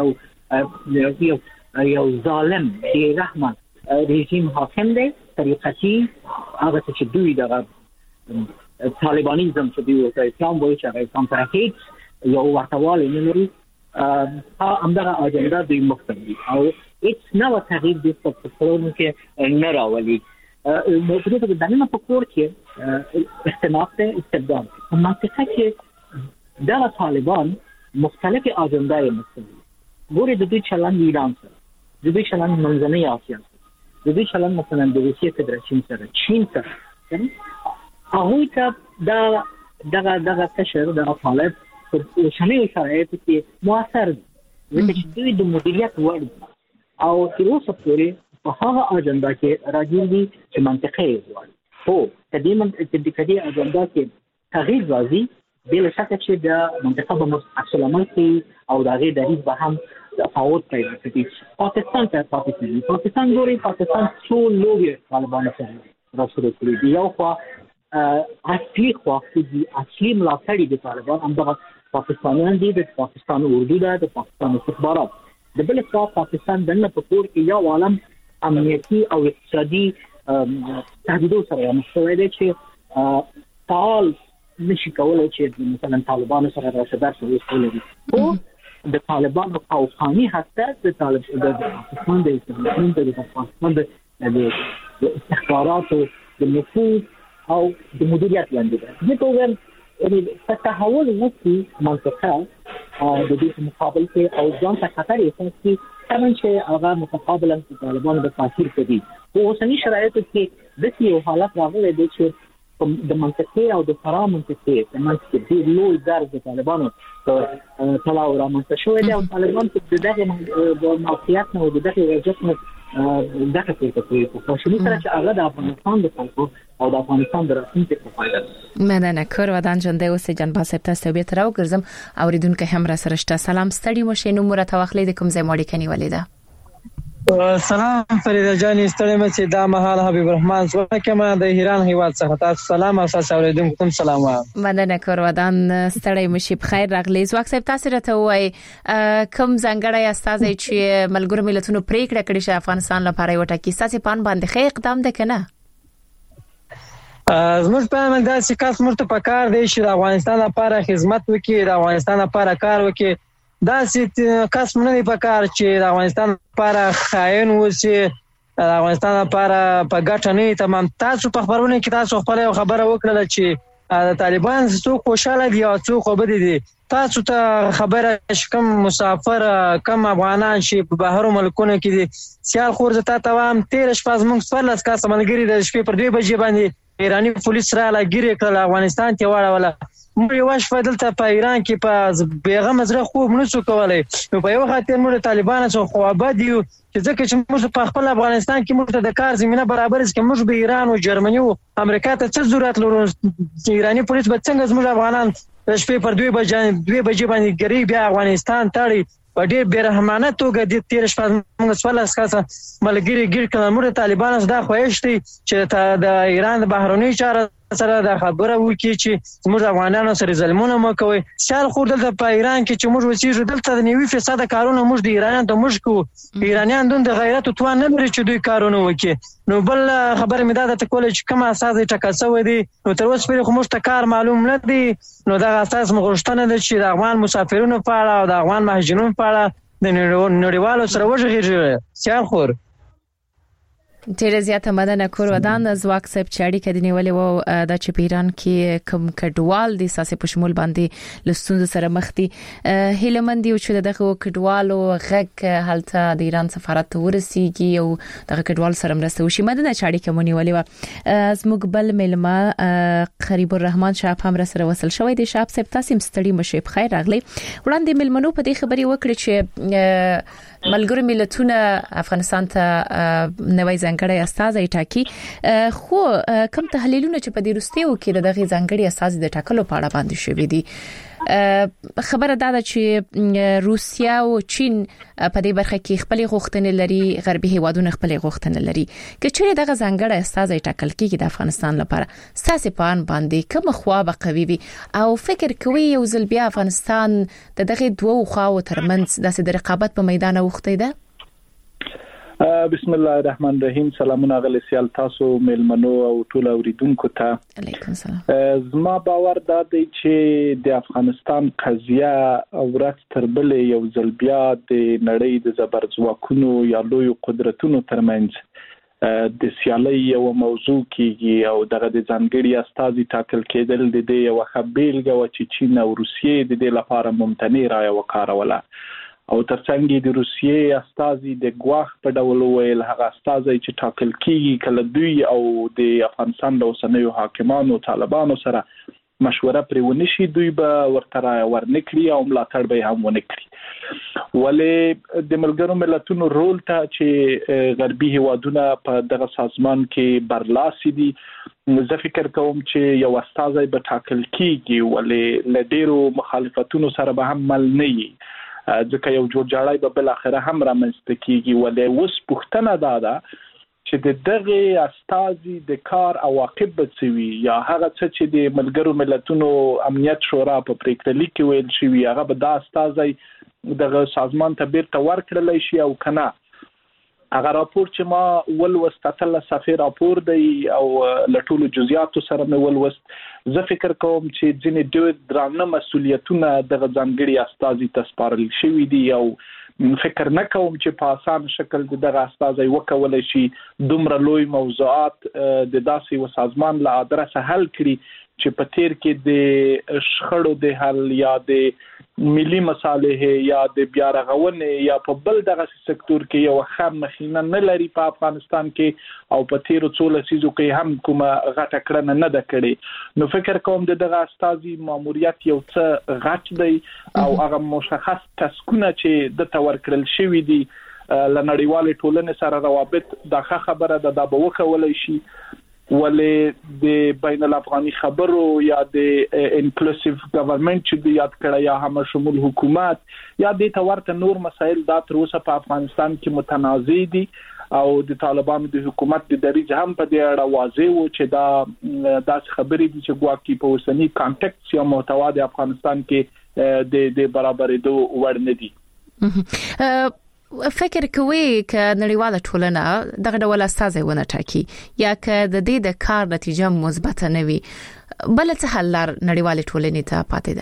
یو ظالم بی رحمه رژیم حاکم دی طریقتی هغه چې دوی دغه طالبانیزم چې دوی ورته اسلام وایي چې اسلام سره هیڅ یو ورتهوالی نه لري همدغه اجنډا دوی مختلف او هیڅ نوی تغییر د پروګرام کې نه راولي نو په دې کې دنه په کور کې اختلاف ته استبداد په منطقه کې دا طالبان مختلف اجندای مختلف ګوري د دې چلن ایران سره د دې چلن منځنۍ اسیا سره د دې چلن مثلا د روسیې فدراسیون سره چین سره هغه ته دغه تشر د طالب په شمال شرایط کې موثر دي چې دوی د مدیریت وړ او تر اوسه پورې په هغه اجنډا کې راځي چې منطقي وي خو کدي اجنډا کې تغییر راځي بل شک چې د منطقه په اصل عمل کې او د غیر دریض به هم تفاوت پیدا کوي پاکستان ګوري پاکستان څو لوی طالبان سره راځي کړی یو خو اصلي خو اصلي ملاتړي د طالبان همدغه پاکستانیان دي د پاکستان اردو د پاکستان استخبارات د بل خوا پاکستان دنه په کور کې یو عالم امنیتي او اقتصادي تهدیدونو سره مخامخ دي چې فعال نشي کولای چې مثلا طالبانو سره راشدات وکړي او د طالبانو قوقاني حتی د پاکستان د استخبارات د نفوذ او د مدیریت لاندې دي ټول یعنی تحول وکړي منطقه د دې مقابل کې او ځان ته خطر احساسي څنګه چې هغه متقابلا طالبانو د تاثیر کوي او اوسنی شرایطو کې د یو حالت راغلی دی چې د منطقې او د فرام منطقې د منطقې د لوی درز د طالبانو په تلاو رامنځته شوی دی او طالبان په دغه موقعیت نه او دغه وضعیت نه دغه څه کوي په شمول سره چې هغه د افغانستان د خلکو او د افغانستان د راتلونکي په فایده مننه کور ودان جنده اوسې جنبا صاحب تاسو به تر وګرځم اوریدونکو هم را سره شته سلام ستړي مو شینو مرته واخلې د کوم ځای ماړی کني ولیدا سلام فریده جان ستړي مې چې دا مهال حبیب الرحمن زما کما د ایران هیواد څخه تاسو سلام او تاسو اوریدونکو کوم سلام مننه کور ودان ستړي مو شي بخیر راغلی زواک صاحب تاسو راته وای کوم ځنګړی استاد چې ملګرو ملتونو پریکړه کړې چې افغانستان لپاره یو ټاکي ساسي پان باندې خې اقدام ده کنه زموږ په من دا چې کاس مرته پکار دی چې د افغانستان لپاره خدمت وکړي د افغانستان لپاره کار وکړي دا چې کاس مونږ نه پکار چې د افغانستان لپاره خاين وسی د افغانستان لپاره په ګټه نه تمام تاسو په خبرونه کې تاسو خپل خبره وکړه چې د طالبان څوک خوشاله دي او څوک وبدي دي تاسو ته خبره شکم مسافر کم افغانان چې په بهرو ملکونو کې دي سیال خورځ ته تمام 13 شپږ موږ سپارلس کاس ملګری د شپې پر 2 بجې باندې ایرانی پولیس را لګیره کړل افغانستان ته واړوله موږ یو شپه دلته په ایران کې په بیغم زره خوب نه څو کولای نو په یو خاطر موږ طالبان څخه خو آباد یو چې ځکه چې موږ په خپل افغانستان کې موږ د کار زمينه برابر است چې موږ به ایران او جرمني او امریکا ته څه ضرورت لرو ایرانی پولیس به څنګه زموږ افغانان شپې پر 2 بجې باندې ګری بیا افغانستان تړي په ډېر بیرحمانه توګه د تیر شپه موږ سوالس کاسه ملګری ګیر کړل موږ طالبانو دا خوښتي چې د ایران د بهرنی چارو سره د خبره وکړي چې موږ افغانانو سره ظلمونه مکوي شال خو دلته په ایران کې چې موږ وسیږو دلته د 90% کارونه موږ د ایرانیانو ته موږ کو ایرانیان د غیرت او توان نه لري چې دوی کارونه وکړي نو بل خبره مې دا ته کول چې کوم اساس ټاکل شوی دی نو تر اوسه پورې خو موږ ته کار معلوم نه دی نو دا اساس موږ غوښتنه ده چې د افغان مسافرونو په اړه او د افغان مهاجرینو په اړه د نړیوالو سره وژغېږي سیال خور ډیره زیاته مدنه کور ودان زواک صاحب چاړي کدي نیولې وو د چپیران کې کوم کډوال د ساسې په شمول باندې لستون سره مخ دي هیلمندي او چې دغه کډوالو غک حالت د ایران سفارت ورسیږي او دغه کډوال سره مرسته وشي مدنه چاړي کوم نیولې و زموږ بل ملما قریب الرحمن شاپ هم سره وصل شوی دی شاپ صاحب تاسو مستړي مشه په خیر راغلی وړاندې ملمنو په دې خبري وکړي چې ملګری ملتونه افغانستان ته نوې ځانګړی استازي ټاکي خو کوم تحلیلونه چې په دې وروستیو کې دغه ځانګړي استازي د ټاکلو په اړه باندې شوې دي خبره دا ده چې روسیا او چین په دې برخه کې خپل غوښتنې لري غربي هیوادونه خپل غوښتنې لري کچېره دغه ځانګړی استازي ټاکل کېږي د افغانستان لپاره ساسې پان باندې کوم خوا به قوي وي او فکر کوي یو ځل بیا افغانستان دغه دوه خواو ترمنځ د رقابت په میدان وخته ده بسم الله الرحمن الرحیم سلامونه غلی سیال تاسو ملمنو او ټول اوریدونکو ته علیکم سلام زما باور دا دی چې د افغانستان قضیه ورځ تر بلې یو ځل بیا د نړۍ د زبرځواکونو یا لوی قدرتونو ترمنځ د سیالۍ یو موضوع کیږي او دغه د ځانګړي استازي ټاکل کېدل د دې یو خبرګه و چې چین او روسیې د دې لپاره ممتنع رایه وکاروله او ترڅنګ د روسیې استازي د ګواخ په ډول ویل هغه استازي چې ټاکل کیږي کله دوی او د افغانستان د اوسنیو حاکمانو طالبانو سره مشوره پرې ونشي دوی به ورته ورنکړي او ملاتړ به هم ونکړي ولې د ملګرو ملتونو رول ته چې غربي هیوادونه په دغه سازمان کې برلاسي دي زه فکر کوم چې یو استازي به ټاکل کیږي ولې له ډیرو مخالفتونو سره به هم مل نه وي ځکه یو جوړجاړی به بل اخره هم رامنځته کیږي ولې اوس پوښتنه ده چې دغه استازي د کار عواقب به څه وي یا هغه څه چې د ملګرو ملتونو امنیت شورا په پریکړه کې ویل شوی هغه به د استازي دغه سازمان ته بیرته ورکړل شي او کنه هغه راپور چې ما ولوستل صفحه راپور دی او لټول جزئیات سره مې ولوست زه فکر کوم چې ځینې ډېر درانه مسؤلیتونه د ځانګړي استازي تسپارل شوی دي او فکر نه کوم چې په اسان شکل دغه استازي وکولای شي دومره لوی موضوعات د داسې و سازمان له ادرسه حل کړي چې په تیر کې د شخړو د حل یا د ملي مصالحه یا د بیا رغونې یا په بل دغه سکتور کې یو خام مخینه نه لري په افغانستان کې او په تیر څو لسیزو کې هم کومه غټه کړنه نه ده کړې نو فکر کوم دغه استازي ماموریت یو څه غټ دی او هغه مشخص تسکونه چې د تور کړل شوی دي لنړیوال ټولنې سره روابط دغه خبره ده د بوکولای شي ولې د بین الافغاني خبرو یا د انکلوسیو ګورنمنت چې د یاد کړه یا هم شمول حکومت یا د تورته نور مسایل د تر اوسه په افغانستان کې متنازع دي او د طالبانو د حکومت د دریج هم په دې اړه واضح و چې دا داس خبرې دي چې ګواکې په اوسنی کانټیکس یا محتوا د افغانستان کې د برابرېدو وړ نه دي فکر کوي ک نړیواله ټولنه دغه ډول استازي ونه ټاکي یا ک د دې د کار نتیجه مثبت نه وي بل څه حل نړیواله ټولنې ته پاتې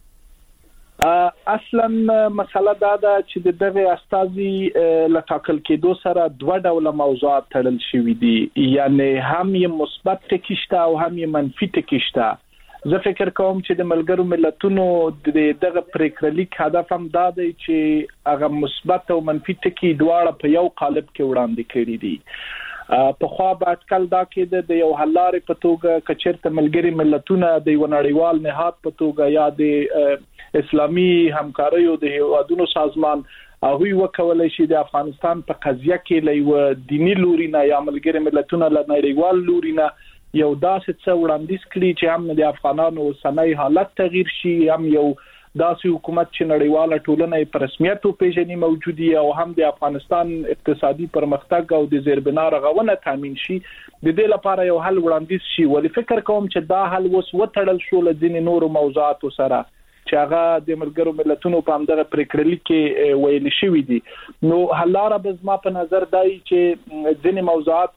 ده اصلا مسله دا ده چې دغه استازي لټاکل کېدو سره دوه ډول موضوعات تړل شوي دي یعنی هم یې مثبت ټکیشته او هم یې منفي ټکیشته زه فکر کوم چې د ملګرو ملتونو دغه پریکړلیک هدف هم دا دی چې هغه مثبت او منفي ټکي دواړه په یو قالب کې وړاندې کړي دي په خوا به اټکل دا کې د یو حلارې په توګه کچرته ملګری ملتونه د یو نړیوال نهاد په توګه یا د اسلامي همکاریو د هیوادونو سازمان هغه وکولای شي د افغانستان په قضیه کې لوي دینی لوري نه یا ملګری ملتونه له نړیوال لوري نه یو داسې څه وړاندیز کړي چې هم د افغانانو سنوي حالت تغییر شي هم یو داسې حکومت چې نړیواله ټولنه په رسمیت پیژني موجودي او هم د افغانستان اقتصادي پرمختګ او د زیربنا رغونه تضمین شي د دې لپاره یو حل وړاندیز شي ولې فکر کوم چې دا حل اوس وټړل شو له ځینې نورو موضوعاتو سره چې هغه د ملګرو ملتونو په همدغه پریکړه کې ویل شوی دي نو حلاره به زما په نظر دی چې ځینې موضوعات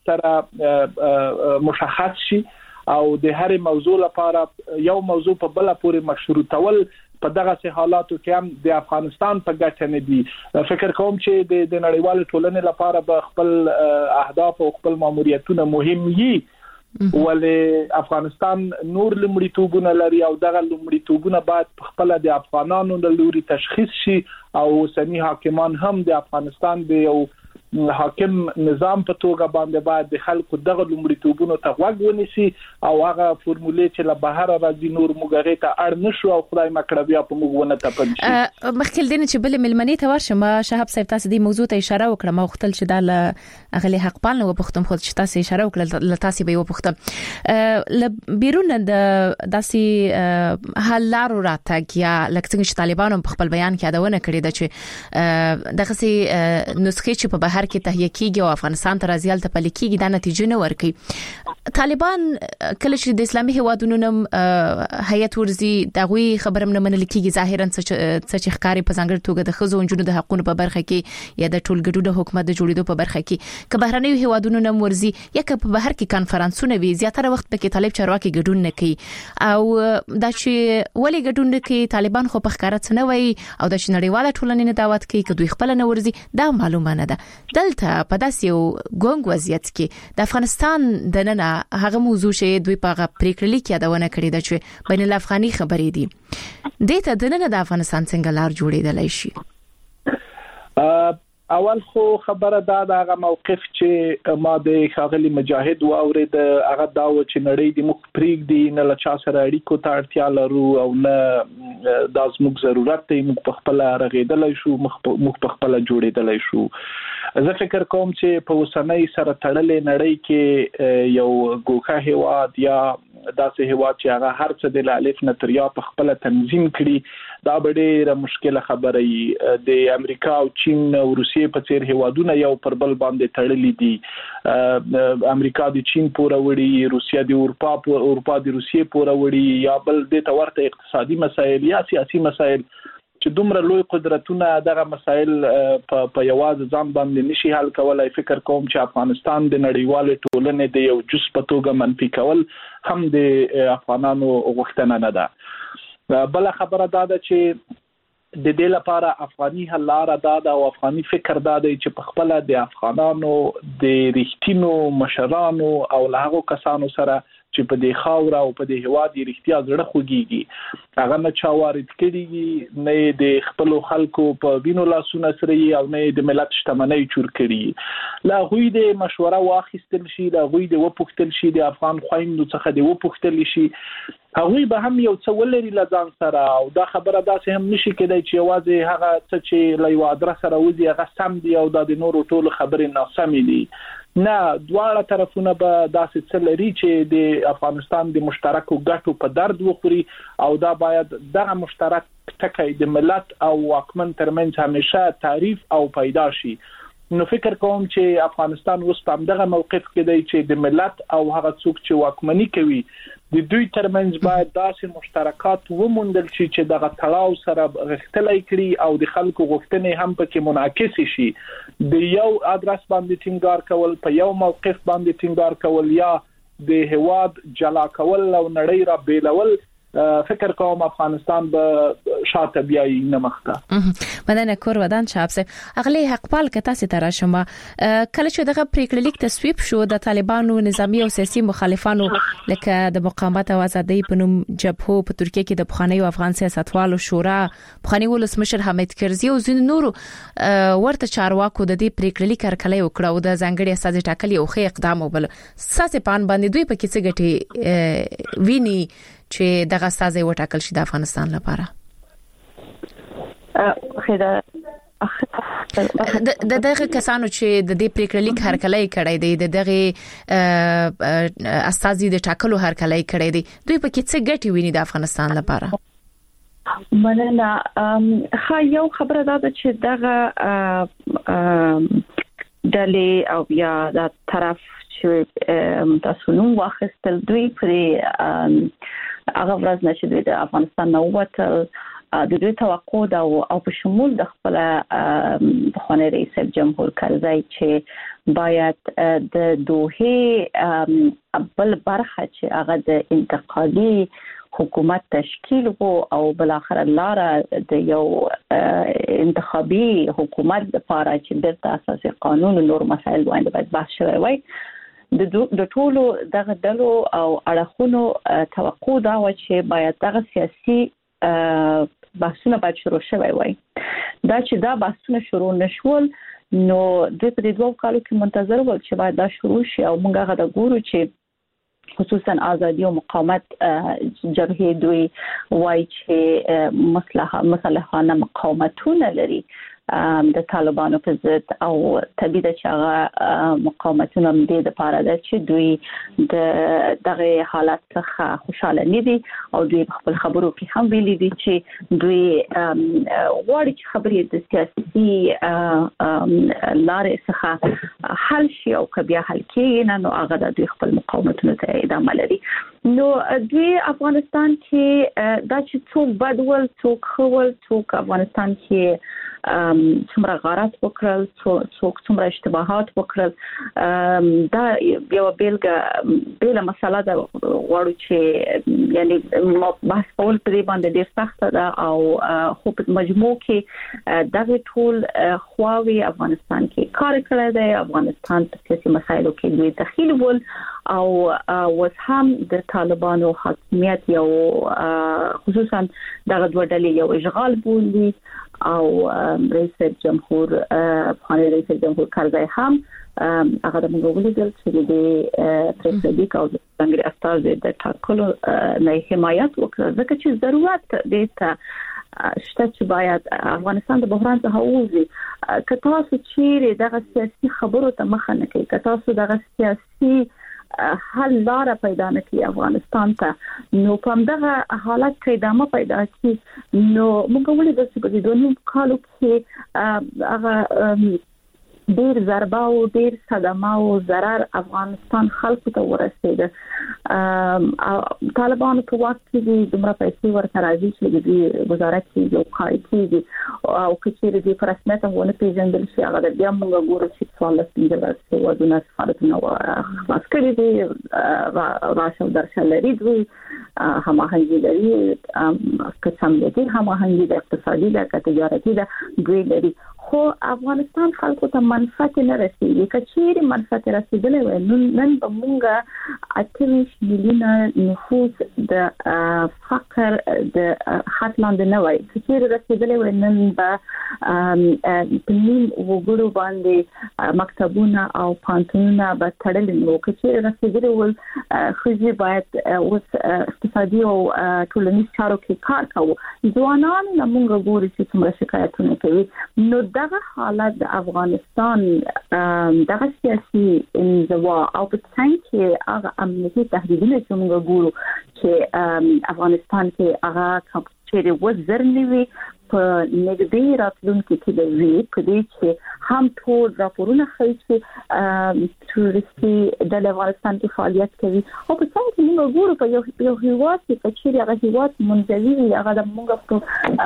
سره مشخص شي او د هر موضوع لپاره یو موضوع په بل پورې مشروطول په دغه حالاتو کې هم د افغانستان په ګټه نه دي فکر کوم چې د نړیوال ټولنې لپاره به خپل اهداف او خپل ماموریتونه مهم وي ولې افغانستان نور لومړیتوبونه لري او دغه لومړیتوبونه باید خپل د افغانانو د لوري تشخیص شي او سنی حاکمان هم د افغانستان د یو حاکم نظام په توګه باندې باید د خلکو دغه لومړیتوبونو ته غوږ ونیسي او هغه فرمولې چې له بهر راځي نور موږ ته اړ نشو او خدای مکړه بیا په موږ ونه تپل شي مخکې دین چې بل ملمنې ته ورشم شهاب صاحب تاسو د موضوع ته اشاره وکړه ما وختل چې د اغلی حق پالنه و پختم خود چې تاسو اشاره وکړه تاسو به و پختم بیرون د داسې حل لارو راتګ یا لکه څنګه چې طالبانو په خپل بیان کې ادونه کړی د چې دغه سي نسخې چې په بهر کې تهیه کیږي او افغانستان ته راځي ته پلي کیږي دا نتیجه نه ورکړي طالبان کله چې د اسلامي هیوادونو نم هیئت ورزي دغوی خبرم نه منل کیږي ظاهرا څه ښکاری په ځانګړي توګه د خزو انجونو د حقوقو په برخه کې یا د ټولګډو د حکومت د جوړېدو په برخه کې که بهرنۍ هیوادونو نم ورزي یا که په بهر کې کانفرنسونه وي زیاتره وخت پکې طالب چارواکي ګډون نه کوي او دا چې ولې ګډون نه کوي طالبان خو په ښکارا څه نه وایي او د نړیواله ټولنې نه دعوت کوي که دوی خپل نه ورزي دا معلومه نه ده دلته په داسې یو ګونګ وضعیت کې د افغانستان د نن هغه موضوع چې دوی په پریکړه کې ادونه کړې ده چې بین الافغاني خبرې دي دته د نن د افغانستان څنګه لار جوړېدلای شي اول خو خبره دا دغه موقف چې ما د خاغلی مجاهد و اورید هغه دا و چې نړۍ د مخ پریګ دی نه له چا سره اړیکو ته اړتیا لرو او نه د زموږ ضرورت دی موږ په خپل رغیدلای شو موږ په خپل جوړېدلای شو زه فکر کوم چې په وسنۍ سره تړلې نړۍ کې یو ګوښه هیواد یا داسې هیواد چې هغه هر څه د الف نه تر یا په خپل تنظیم کړي دا ډېره مشکله خبره ای د امریکا او چین او روسیې په څیر هیوادونه یو پر بل باندې تړلې دي امریکا د چین پورې وړي روسیا د اروپا د روسیې پورې وړي یا بل د تورته اقتصادي مسایل یا سیاسي مسایل چې دومره لوی قدرتونه دغه مسایل په یوازې ځان باندې نشي حل کولای فکر کوم چې افغانستان د نړیوال ټولنې د یو جز په توګه منفي کول هم د افغانانو غوښتنه نه ده بل خبره دا ده چې د دې لپاره افغاني حل لار دا او افغاني فکر دا دی چې په خپل د افغانانو د ریښتینو مشرانو او له کسانو سره چې په دې خاور او په دې هوا د ریښتیا زړه خوږيږي هغه نه چا وارد کړي نه د خپل خلکو په وینو لاسونه سره او نه د ملت شتمنۍ چور کړي لا غوی د مشوره واخیستل شي لا غوی د وپوښتل شي د افغان خويندو څخه د وپوښتل شي هغه به هم یو څه ولري لځان سره او دا خبره داسې هم نشي کېدای چې یوازې هغه څه چې لایو ادرس سره وځي هغه سم دی او د نورو ټولو خبرې ناسمې دي نه دواړه طرفونه به داسې څه لري چې د افغانستان د مشترکو ګټو په درد وخوري او دا باید دغه مشترک ټکی د ملت او واکمن ترمنځ همیشه تعریف او پیدا شي نو فکر کوم چې افغانستان اوس په دغه موقف کې دی چې د ملت او هغه څوک چې واکمني کوي د دوی ترمنځ باید داسې مشترکات وموندل شي چې دغه تړاو سره غښتلای کړي او د خلکو غوښتنې هم پکې منعکس شي د یو ادرس باندې ټینګار کول په یو موقف باندې ټینګار کول یا د هواد جلا کول او نړۍ را بیلول فکر کوم افغانستان به شاته بیاي نه مخته مدنه کور ودان شابسه اغلی حق پال کته ستاره شمه کله چې دغه پریکړه لیک تصویب شو د طالبانو نظامی او سیاسي مخالفانو لکه د مقاومت او ازادۍ په نوم جبهه په ترکیه کې د بخاني افغان سیاستوالو شورا بخاني ولسمشر حمید کرزي او ځین نورو ورته چارواکو د دې پریکړه لیک هرکلی وکړه او د ځانګړي اساس ټاکلي او خې اقدام وبل ساسه پان باندې دوی په کې څه ګټي ویني چې دغه سازي وټاکل شي د افغانستان لپاره د دغه کسانو چې د دې پریکړه لیک هرکلی کړی دی د دغه اساسي د ټاکلو هرکلی کړی دی دوی په کې څه ګټي ویني د افغانستان لپاره مننه. یو خبره ده چې دغه دلې او بیا د طرف چې تاسو نو واخستل دوی پرې هغه ورځ نشي د افغانستان نو وټل د دوی توقع دا او په شمول د خپل بخونی رئیس جمهور کرزی چې باید د دوه بل برخه چې هغه د انتقالي حکومت تشکیل او بل اخر لاره د یو انتخابي حکومت لپاره چې د اساسي قانون او نور مسایل باندې باید بحث شوی وي. د ټولو دغه دلو او اړخونو توقع دا و چې باید دغه سیاسي بحثونه باید شروع شوی وي. دا چې دا بحثونه شروع نشول نو د دې دوه کالو کې منتظر ول چې باید دا شروع شي او موږ هغه د ګورو چې خصوصا ازادي او مقاومت جبهه دوی وای چې مسلحانه مقاومتونه لري د طالبانو په ضد او طبيعي د چاغه مقاومتونه د لپاره د چې دوی دغه حالت څخه خوشاله نه دي او دوی خپل خبرو کې هم ویلي دي چې دوی غواړي چې خبرې د سیاسي لارې څخه حل شي او کبیا حل کېږي نو هغه د دوی خپل مقاومتونه ته ادامه لري. نو دوی افغانستان کې دا چې څوک بدول څوک خول څوک افغانستان کې څومره غارت وکړل څوک څومره اشتباهات وکړل دا یو بیل مسله ده غواړو چې یعنی بحث کول په دې باندې ډیر سخت ده او خو په مجموع کې دغه ټول خواوی افغانستان کې کار کړی دی. افغانستان په سیاسي مسایلو کې دوی دخیل ول او وس هم د طالبانو حاکمیت یو خصوصا دغه دوه ډلې یو اشغال بولي او رئیس جمهور کرزی هم هغه د موږ ولیدل چې د پرېکړې او د څنګه استاد د ټاکلو نه حمایت وکړه ځکه چې ضرورت دی ته شته چې باید افغانستان د بحران څخه ووځي. که تاسو چیرې دغه سیاسي خبرو ته مخه نه کوي که تاسو دغه سیاسي حل لار پیدا نکړي افغانستان ته نو په دغه حالت کې ادامه پیدا کړي نو موږ ولې د څه په دې دوه کالو کې هغه ډیر ضربه او ډیر صدمه او ضرر افغانستان خلکو ته ورسېده. طالبانو په وخت کې دومره پیسې ورته راځي چې د وزارت کې یو کار کوي او کچېره د رسمیت هونه پیژندل شي هغه بیا موږ ګورو چې څومره څنګه ودونه سفارتونه خلاص کړي دي راشه درشه لري دوی هماهنګي لري قسم دي هماهنګي د اقتصادي د تجارتي د دوی لري خو افغانستان خلکو ته منفعت نه رسیږي. کچېری منفعت رسیدلې وای نن به مونږه 28 میلیونه نفوس د فقر د خط لاندې نه وای. کچېری رسیدلې وای نن به پنځم وګړو باندې مکتبونه او پانتونونه به تړل نو. کچېری رسیدلې ول خو باید اوس اقتصادي او ټولنیز چارو کې کار کوو. ځوانان موږ ګورو چې څومره شکایتونه کوي. نو دغه حالت د افغانستان دغه سیاسي انزوا او په څنګه کې هغه امنیتي تهدیدونه چې موږ ګورو چې افغانستان کې هغه چې وزرنی وي په نګدي راتلونکي کې د وی په دې چې هم ټول راپورونه ښیي چې تورستي د افغانستان کې فعالیت کوي او په څنګه کې موږ ګورو په یو هیواد کې چې هغه هیواد منځوي هغه د موږ په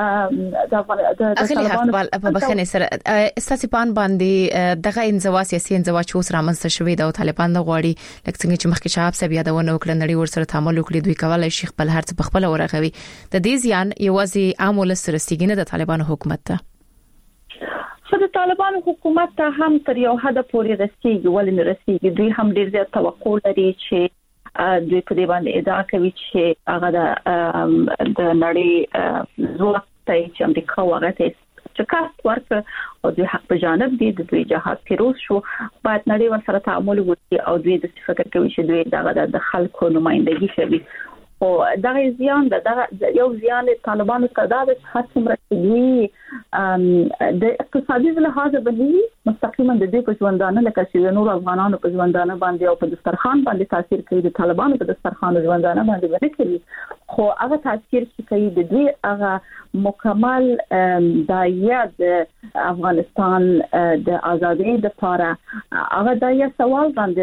طالبانو په بخنه سره استاسپان باندې دغه انزوا سیاسي انزوا چې اوس رامنځته شوې د طالبان د غواړي لکه څنګه چې مخکې شعب سب یادونه وکړه نړۍ ورسره تعامل وکړي دوی کولای شي خپل هرڅ په خپل ورغوي. د دې ځان یوازې عامل سره ستګینه د طالبانو حکومت ته د طالبانو حکومت ته هم تر یو حد پورې رسیدي ولې نه رسیدي. دوی هم ډیر زیات توقع لري چې دوی په دې باندې ادعا کوي چې هغه د نړۍ ځواک ته چې امریکا وغته شکست ورکړ او دوی حق په جانب دي د دوی جهاد پیروز شو باید نړۍ ورسره تعامل وکړي او دوی د فکر کوي چې دوی د خلکو نمائندګي کوي او دغه زیان یو زیان طالبانو ته دا د خاصم رسیدي د اقتصادي لحاظ باندې مستقیما د دې په ژوندانه لکه چې نور افغانانو په ژوندانه باندې او په دسترخوان باندې تاثیر کوي. د طالبانو په دسترخوان ژوندانه باندې ورکړي خو هغه تاثیر چې کوي د دوی هغه مکمل دایره د افغانستان د ازادۍ لپاره هغه د یو سوال باندې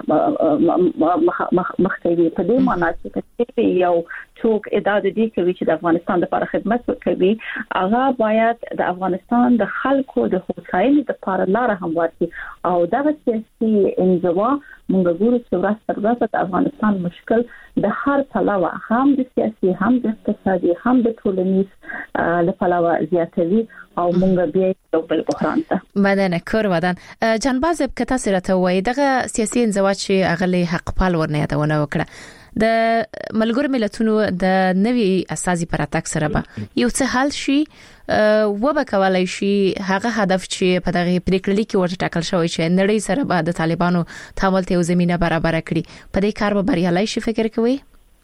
مخکې په دې معنی چې یو څوک ادعا کوي چې د افغانستان لپاره خدمت کوي هغه باید د افغانستان د خلکو د هوساینې لپاره لار هموار کړي او دا سیاسي انزوا موږ ګورو چې ورځ تر ورځې د افغانستان مشکل د هر پلوه هم د سیاسي هم د اقتصادي هم د ټولنیز لپاره زیاتوي او موږ بیا یو بل بحران ته مدنه کور ودان جنباز کته سره ته وای دغه سیاسي انزوا چې اغلی حق پال ورنه یادونه وکړه د ملګرو ملتونو د نوي اساسي پراتک سره به یو څه حل شي وبه کولای شي هغه هدف چې په دغه پریکړه کې ورته ټاکل شوی چې نړۍ سره به د طالبانو تعامل ته زمينه برابر کړي په دې کار به بریالي شي فکر کوي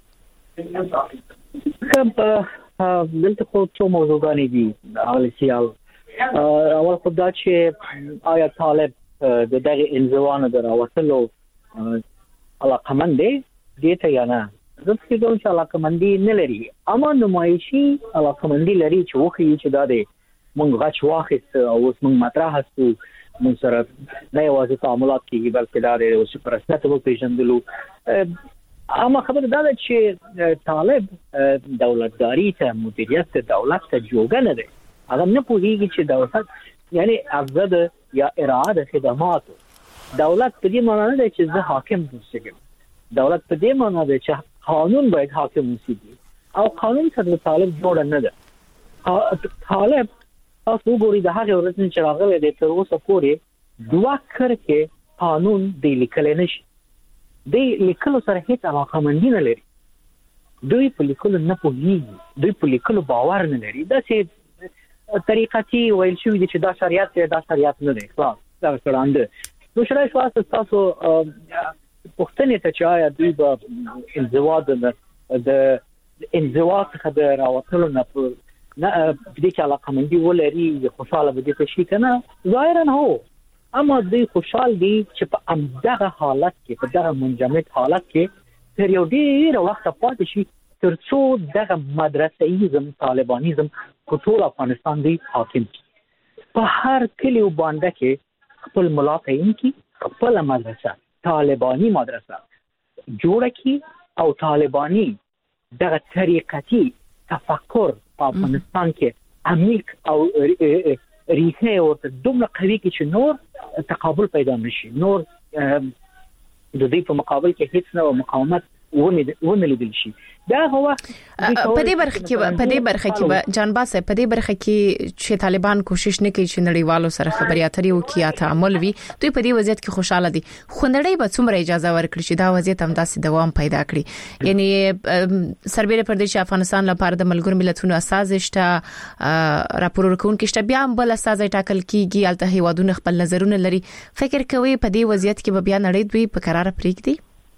دلته خو څو موضوعګانې دي اول خدای چې آیا طالب د دغه انزوانه دراوتلو علاقمند دی دته یا نه زه فکر کوم چې علاقمندي نه لري اما نمایشي علاقمندي لري چې وخی چې دا دی مونږ غچ واخیست او اوس مونږ مطرح هستو مونږ سره نه یوازې تعاملات کیږي بلکې دا دی چې پرسنت وو پیژندلو اما خبر دا ده چې طالب دولتداري ته مدیریت دولت ته جوګه نه دی هغه نه پوهیږي چې دولت یعنی افزاد یا اراده خدمات دولت په دې معنی نه دی چې زه حاکم اوسم دولت په دې معنی دی چې قانون باید حاکم اوسي او قانون سره طالب جوړ نه ده طالب تاسو ګورئ د هغه ورځې چې راغلی دی تر اوسه پورې دوه کرکه قانون دی لیکل نشي دی لیکل سره هیڅ علاقه مندي نه لري دوی په لیکل نه پوهیږي دوی په لیکل باور نه لري دا چې طریقتي ویل شوی چې دا شریعت دی دا شریعت نه دی خلاص دا څنګه نو شریعت واسطه تاسو پښتنې ته چې آیا دوی به انزوا د انزوا څخه د راوتلو نه دې چې علاقه مندي ولري خوشاله به دي شي کنه ظاهرا هو اما دوی خوشحال دي چې په همدغه حالت کې په دغه منجمد حالت کې تر یو ډیر وخت پاتې شي تر څو دغه مدرسېیزم طالبانیزم په ټول افغانستان دی حاکم په هر کلی باندې کې خپل ملاقین کې خپل مدرسه طالبانی مدرسه جوړه کی او طالبانی دغه طریقتی تفکر په افغانستان کې عمیق او ریښه ورته دومره قوي کې چې نور تقابل پیدا نشي نور د دې په مقابل کې هیڅ نوع مقاومت ونه لیدل شي دا هو په دې برخه کې جانباز په دې برخه کې چې طالبان کوشش نه کوي چې نړیوالو سره خبري اترې وکړي یا تعامل وي دوی په دې وضعیت کې خوشاله دي خو نړۍ به څومره اجازه ورکړي چې دا وضعیت هم داسې دوام پیدا کړي یعنی سربېره پر دې چې افغانستان لپاره د ملګرو ملتونو اساس شته راپور ورکونکي شته بیا هم بل اساس ټاکل کیږي الته هیوادونه خپل نظرونه لري فکر کوي په دې وضعیت کې به بیا نړۍ دوی په قرار پریږدي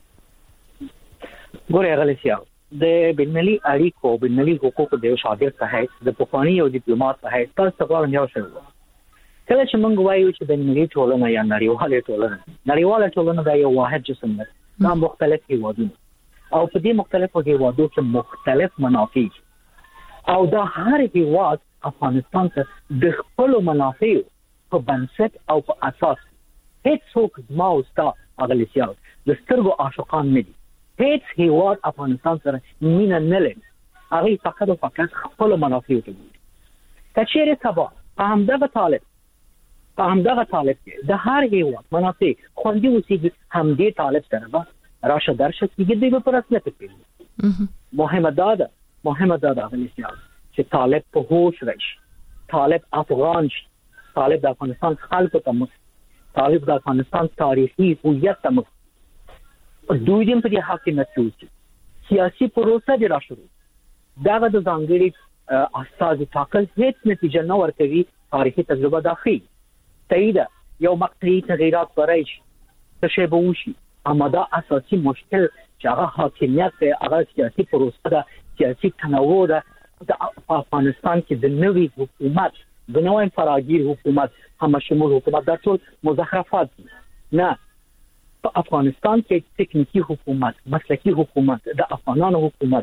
ګورې غلیسیا د بینالمللي اړیکو بینالمللي حقوقو د شاګرد په حیث د پخوانی او ډیپلوماټ په حیث تاسو ته یو شی کله چې موږ وایو چې بینالمللي ټولنه یا نړیواله ټولنه دا یو واحد جسم دی دا مختلف هیوادونه او په دې مختلفو هیوادو کې مختلف منافع او دا هر هیواد افغانستان ته د خپل منافع په بنسټ او په اساس هیڅ څوک ماوستا غلیسیا د سترګو عاشقان نه دي هیڅ هیواد افغانستان سره مینه نه لري هغه فقط او فقط خپل منافع ته ګوري کچېره سبا په همدغه طالب کې د هر هیواد منافع خوندي اوسېږي همدې طالب سره به راشه درشه کېږي د په رسمیت کې مهمه ده غلیسیا چې طالب په هوش راشي طالب افغان شي طالب د افغانستان خلکو ته طالب د افغانستان تاریخي هویت ته دوی دې په دې حاکمیت کې سیاسي پروسه دی را شروع دا د ځانګړي اساس ټاکل هیڅ نتیجه نه ورکوي تاریخي تجربه داخلي تایید یو مقطعي تغیرات برای څه شی به وشي اما دا اساسي مشکل چې هغه حاکمیت هغه سیاسي پروسه ده سیاسي تنوع ده د افغانستان کې د نوي حکومت د نوې فراگیر حکومت همشمول حکومت دا ټول مزخرفات نه په افغانستان کې تکنیکی حکومت مسلکی حکومت د افغانانو حکومت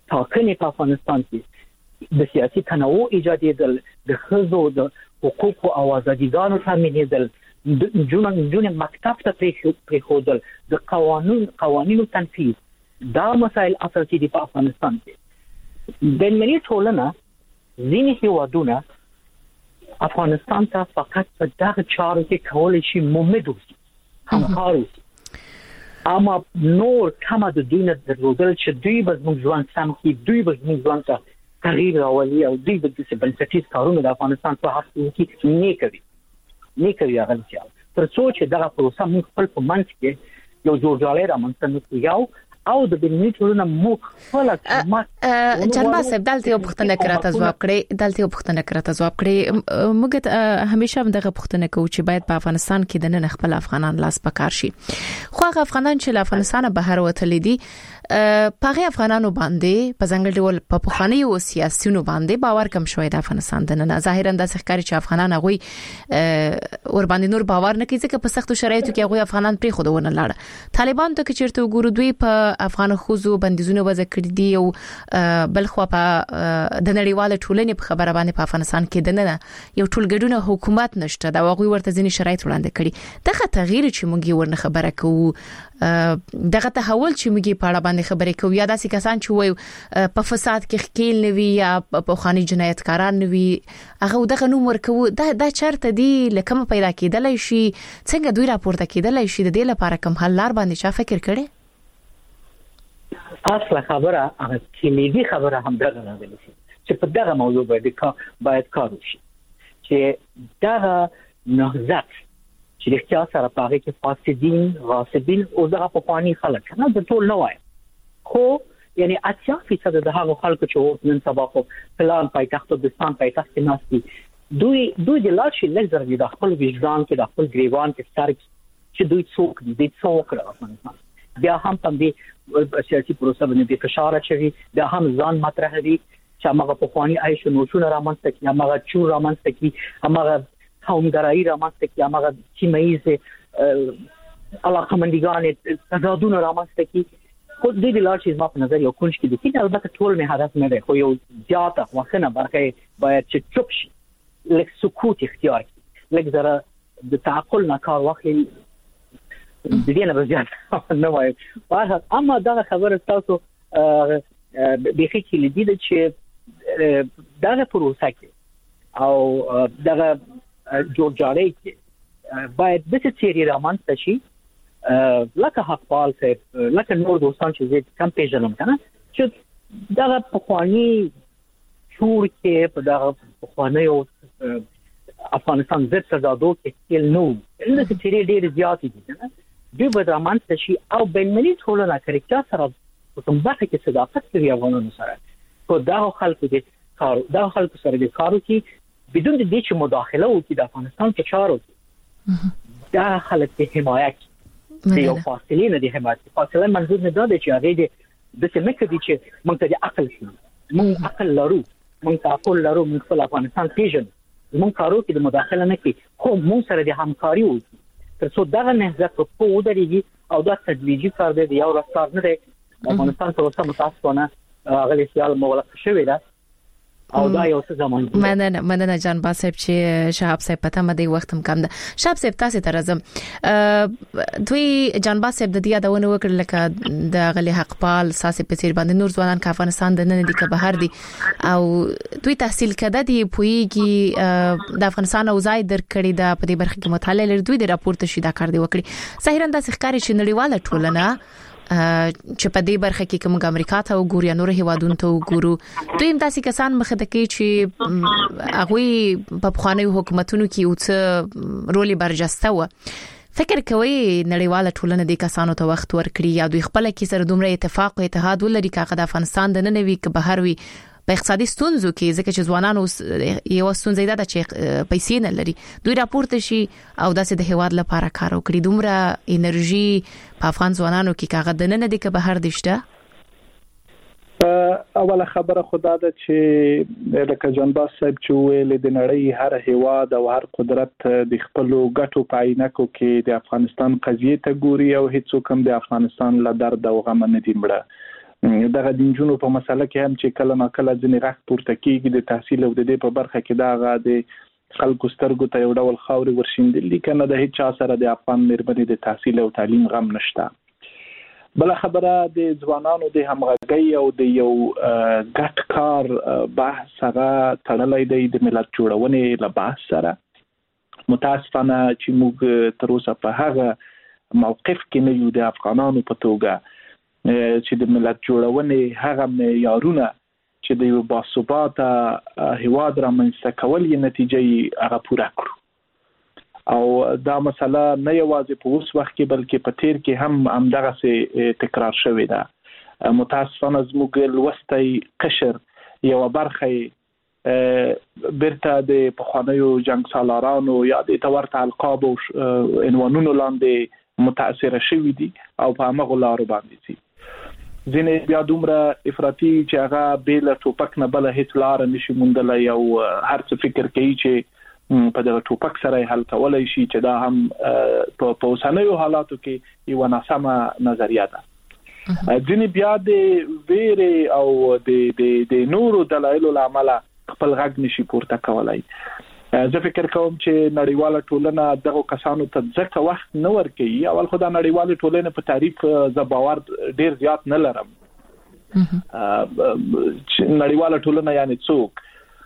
ټاکنې په افغانستان کې د سیاسي تنوع ایجادېدل، د ښځو د حقوقو او ازادیګانو تامینېدل، د جون مکتب ته پریښودل، د قوانینو تنفیذ، دا مسایل اساسي دي په افغانستان کې. د ملي ټولنه ځینې هیوادونه افغانستان ته فقط په دغه چارو کې کولای شي مومد اوسي، همکار اوسي، اما نور کما د دوی نه درلودل چې دوی به زموږ ژوند سم کړي، دوی به زموږ ژوند ته تغییر راولي او دوی به د بنسټیز کارونه د افغانستان په حق کې نه کوي هغه ځای. تر څو چې دغه پروسه موږ خپل په منځ کې یو جوړجاړی رامنځته نه کړو او د بنمي ټولنه موږ خپل جنبا صاحب دلته یو پوښتنه کراته ځواب کړي موږ همیشه هم دغه پوښتنه کوو چې باید په افغانستان کې د نن خپل افغانان لاس پکار شي، خو هغه افغانان چې له افغانستان بهر وتلي دي پاغه افغانانو باندې په ځنګل ډول په پخوانی او سیاسيونو باندې باور کم شوی د افغانستان د نن ظاهرا د ښکاری چې افغانان هغه ور باندې نور باور نه کوي ځکه په سختو شرایطو کې هغه افغانان پری خود ونه لاړ. طالبان ته چیرته وګورو دوی په افغان خوځو بندیزونه وضع کړی دي او بلخو په د نړیواله ټولنې په خبره باندې په افغانستان کې د نن یو ټولګډونه حکومت نشته دا هغه ورته ځینې شرایط وړاندې کړي. دغه تغییر چې موږ ورنه خبره کوو دغه تحول چې موږ په اړه باندې خبرې کوو یا داسې کسان چې وایي په فساد کې خکیل نوي یا په خاني جنایتکاران نوي هغه دغه نوم ورکوو دا چرته دی لکه پیدا کېدلای شي څنګه دوی راپورته کېدلای شي د دې لپاره کوم حل لار باندې چا فکر کړي؟ اصله خبره هغه کلیدي خبره هم دغه راغلی چې په دغه موضوع باید کار وشي چې دغه نهضت چې د اختیار سره پاره کې فاسدین غاصبین او دغه پخوانی خلک نه د ټول نه وای خو یعنی 80% د هغو خلکو چې نن سبا په پلان پایتخت د پاکستان پایتخت کې ناشتي دوی د لاشي لږ د خپل وجدان کې د خپل گریوان کې سر چې دوی څوک دي څوک راځي بیا هم په دې سیاسي پروسه باندې فشار اچوي بیا هم ځان مطرح دي چې هغه پخوانی عايش نوښونه رامنځته کړي هغه چور رامنځته کړي هغه قومګرایي رامنځته کړي هغه سیمایي علاقمندګان تضادونه رامنځته کړي خو د دې لارې ما په نظر یو کونج کې دي چې البته ټول نه هدف نه دی خو یو زیاته وخنه برخه باید چې چوپ شي لکه سکوت اختیار کړي لکه زره د تعقل نه کار واخلي د دې نه بزیات نه وای په اما دا خبره تاسو به کې لیدي چې دا پروسه کې او دا جوړجاړی کې باید د څه رامنځته شي لکه حقپال صاحب لکه نور دوستان چې زه کم پیژنم کنه چې دا پخوانی شور کې په دا پخوانی او افغانستان زړه تضادو کې تل نو د څه ډېر زیات دي کنه دوی به رامنځته شي او بین‌المللي ټولنه کرکټا سره کوم برخه کې صداقت کوي افغانانو سره کو دا خلکو دي کار دا خلکو سره دي کارو کې بدون د دې چې مداخله وکړي د افغانستان په چارو کې دا خلک په حمایت دی او فاصله نه دي حمایت فاصله منظور نه ده چې هغه دې د څه مکه دي چې موږ ته عقل شي موږ عقل لرو موږ عقل لرو موږ خپل افغانستان پیژنو موږ کارو کې د مداخله نه کوي خو موږ سره د همکاري وکړي تر څو دا نه ځکه په ودرېږي او دا تدریجي کار دی یو راستار نه دی افغانستان ته اوسه متاسفانه غلي سیال مغلق شوی ده او دا یو څه زمون مننه جان باسب چې شهاب صاحب پته مده وخت هم کم ده شهاب صاحب تاسو ته راځم دوی جان باسب د دې یادونه وکړل لکه د غلي حقپال ساسي په سیر باندې نور ځوانان کا افغانستان د نن دي که بهر دي او دوی تحصیل کده دي پویږي د افغانستان او ځای درکړي د په دې برخه کې مطالعه لري دوی د راپورته شي دا کار دی وکړي ظاهرا د ښکاری چې نړیواله ټولنه چې په دې برخه کې کوم امریکا ته وګوري نور هیوادونو ته وګورو دوی هم تاسو کسان مخه د کې چې هغه په خواني حکومتونو کې اوڅ رولي برجسته و فکر کوي نړیواله ټولنه د کسانو ته وخت ورکړي یا دوی خپل کې سره دومره اتفاق او اتحاد ولري چې د افغانستان د ننوي که بهر وي په اقتصادي ستونزو کې ځکه چې ځوانانو یو ستونزه ده چې پیسې نه لري دوی راپورته شي او داسې د هواد لپاره کار وکړي دومره انرژي په افغان ځوانانو کې کاغه د نن دي که بهر دشته اوله خبره خدا ده چې لکه جنباز صاحب چې ویل د نړۍ هر هواد او هر قدرت د خپل ګټو په عینکو کې د افغانستان قضیه ته ګوري او هیڅ کوم د افغانستان له درد او غم نه دی مړه دغه د جنونو په مسله کې هم چې کله ناکله ځنې غږ پورته کیږي د تحصیل او د دې په برخه کې دا د خلکو سترګو ته یو ډول خاورې ورشیندل کنه د هیڅ چا سره د افغان مېرمنې د تحصیل او تعلیم غم نشته. بل خبره د ځوانانو د همغږي او د یو ګډ کار بحث سره تړلې دی د ملت جوړونې له بحث سره. متاسفانه چې موږ تر اوسه په هغه موقف کې نه یو د افغانانو په توګه چې د ملت جوړونې هغه معیارونه چې د یو باثباته هیواد رامنځته کول یې نتیجه هغه پوره کړو. او دا مسله نه یوازې په اوس وخت کې بلکې په تیر کې هم همدغه سي تکرار شوې ده. متاسفانه زموږ لوستي قشر یو برخه برته د پخوانیو جنگ سالارانو یا د تورته القاب او عنوانونو لاندې متاثر شوي دي او په هغه لارو باندې دي. ځینې بیا دومره افراطي چې هغه بیل ټوپک نه بل هیڅ لار نشي موندلای او هر څه فکر کوي چې په دغه ټوپک سره حل کولای شي چې دا هم په اوسنیو حالاتو کې یو ناسمه نظریه ده. ځینې بیا د ویرې او د نورو دلایلو لامل خپل غږ نشي پورته کولای. زه فکر کوم چې نړیواله ټولنه دغه کسانو ته ځکه وخت نه ورکوي. اول خو دا نړیواله ټولنه په تعریف ز باور ډیر زیات نه لرم. نړیواله ټولنه یعنی څوک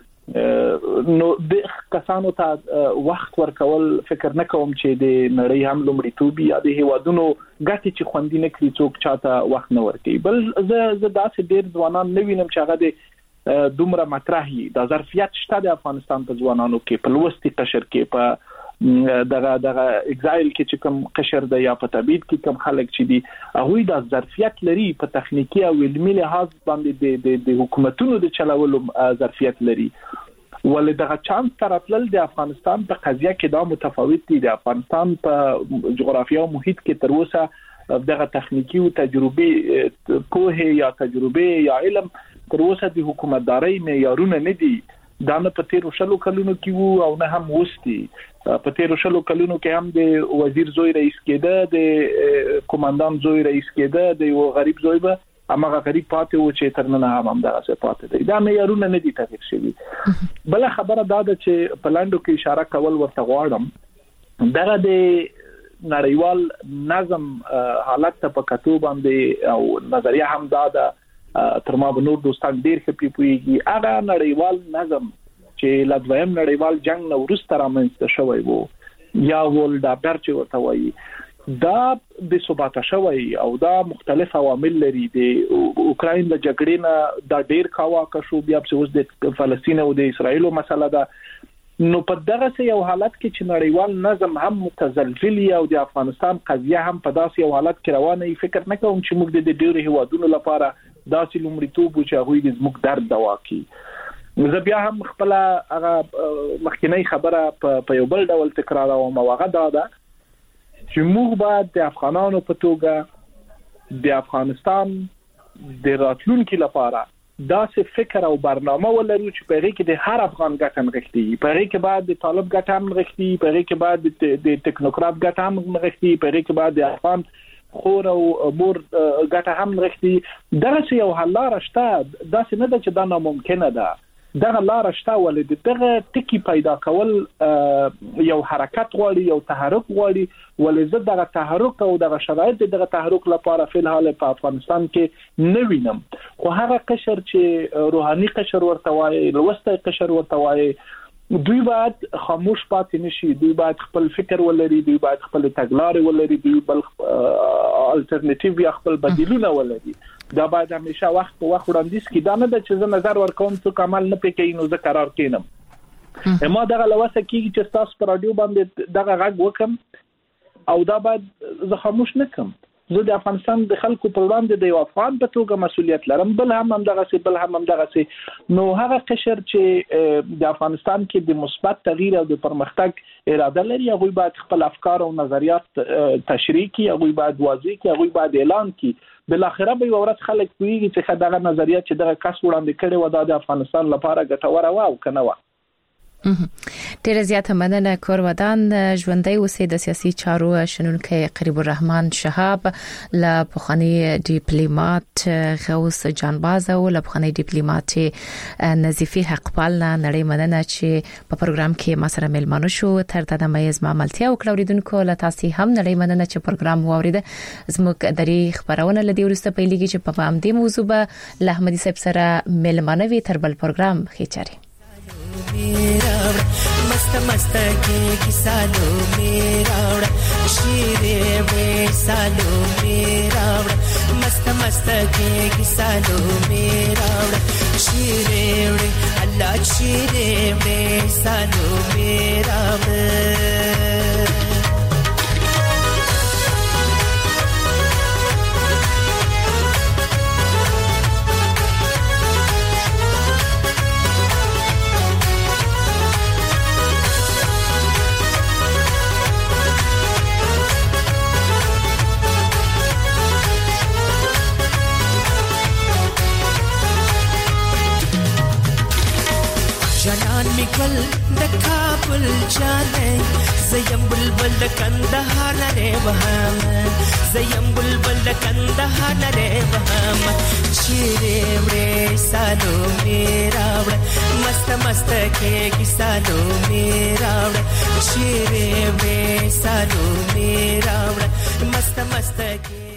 نو د کسانو ته وخت ورکول فکر نه کوم چې د نړۍ هم لومړیتوب یا د هیوادونو ګټې چې خوندې نه کړي څوک چاته وخت نه ورکوي. بل زه داسې ډیر ځوانان نه وینم چې هغه د دومره مطرحي د ظرفیت شته د افغانستان په ځوانانو کې په لوستي قشر کې په دغه اگزایل کې چې کوم قشر د یا په تبعید کې کوم خلک چې دي هغه د ظرفیت لري په تخنیکی او علمي لحاظ باندې د حکومتونو د چلولو ظرفیت لري. ولې دغه چانس تراتل د افغانستان په قضیه کې دا متفاوت دي. د افغانستان په جغرافیه او محیط کې تر اوسه دغه تخنیکی او تجربه کوه یا تجربه یا علم تر اوسه د حکومتداري معیارونه نه دي. دا نه په 13 کلونو کې وو او نه هم وستي. په 13 کلونو کې هم د وزیر زوی رئیس کېده، د کمانډان زوی رئیس کېده، د یو غریب زوی به هغه غریب پاتې و چې ترنه هم دغه څه پاتې دی. دا معیارونه نه دي تغیر شوي. بل خبره دا ده چې په لاندو کې اشاره کول ورته غواړم دغه د نړیوال نظم حالت ته په کتو باندې او نظریه هم دا ده تر ما به نور دوستان ډیر ښه پیږي. هغه نړیوال نظم چې لدویم نړیوال جنگ نو وروسته رامنځته شوی وو یا ولډا برچ ورته وایي دا د ثبات شوی او دا مختلف عوامل لري. د اوکراین د جګړې نه دا ډیر کاواکه شو بیا په اوس د فلسطین او د اسرایل مسله ده. نو په دغه یو حالت کې چې نړیوال نظم هم متزلزل او د افغانستان قضیه هم په داسې یو حالت کې روانه فکر نه کوم چې موږ د ډیرو هیوادونو لپاره داسې لومړیتوب چې هغه د زموږ درد دوا کوي. زه بیا هم خپل هغه مخکینی خبره په یو بل ډول تکراروم او هغه دا ده چې موږ باید د افغانانو په توګه د افغانستان د راتلونکو لپاره داسې فکر او برنامه ولرو چې په هغه کې د هر افغان ګټه نغښتي، په هغه کې باید د طالب ګټه هم نغښتي، په هغه کې باید د ټیکنوکرات ګټه هم نغښتي، په هغه کې باید د افغان خور او مور ګټه هم نغښتي. دغه یو حل لار شته. داسې نه ده چې دا ناممکنه ده. دغه لار شته ولې دغه ټکی پیدا کول یو حرکت غواړي، یو تحرک غواړي. ولې زه دغه تحرک او دغه شرایط دغه تحرک لپاره په الحال په افغانستان کې نه وینم. خو هغه قشر چې روحاني قشر ورته وایي، لوستی قشر ورته وایي، دوی باید خاموش پاتې نشي. دوی باید خپل فکر ولري، دوی باید خپل تګلارې ولري، دوی بل الټرنیټیو یا خپل بدیلونه ولري. دا باید همیشه وخت په وخت وړاندیز کړي. دا نه ده چې زه نظر ورکوم څوک عمل نه پکې نو زه قرار کینم. ما دغه لوسه کیږي چې تاسو پر رادیو باندې دغه غږ وکم او دا باید زه خاموش نه کم. زه د افغانستان د خلکو پر وړاندې د یو افغان په توګه مسؤلیت لرم. بل هم دغه نو هغه قشر چې د افغانستان کې د مثبت تغییر او د پرمختګ اراده لري هغه باید خپل افکار او نظریات تشریح کړي، هغه باید واضح کړي، هغه باید اعلان کړي. بل اخره به ورځ خلک کوي چې دغه نظریات چې دغه کس وړاندې کړي و د افغانستان لپاره ګټور و او کنه و. ډېر زیات مننه کور ودان ژوندۍ اوسې د سیاسي چارو شنونکو قریب الرحمن شهاب له پخوانی ډیپلوماټ غوث جانباز او له پخوانی ډیپلوماټ نظیفي حقپال نړۍ مننه چې په پروګرام کې ما سره ملمانو شو تر دا د مېز معاملتیا او کلوریدونکو له تاسو هم نړۍ مننه چې پروګرام واوریده زموږ دري خبرونه لدی ورسته پیلېږي چې په همدې موضوع به له احمدي صاحب سره ملمانه وی تر بل پروګرام خېچاري मस्त मस्त के किसालो मेरा शीरे में सालो मेरा मस्त मस्त के किसालो मेरा शीरे अल्लाह शीरे में सालो मेरा جنان میکل د کابل جانه زیم بلبل د کندهار نه وهم زیم بلبل د کندهار نه وهم چیرې وړې سالو میرا وړ مست مست کې سالو میرا وړ چیرې وړې سالو میرا وړ مست مست کې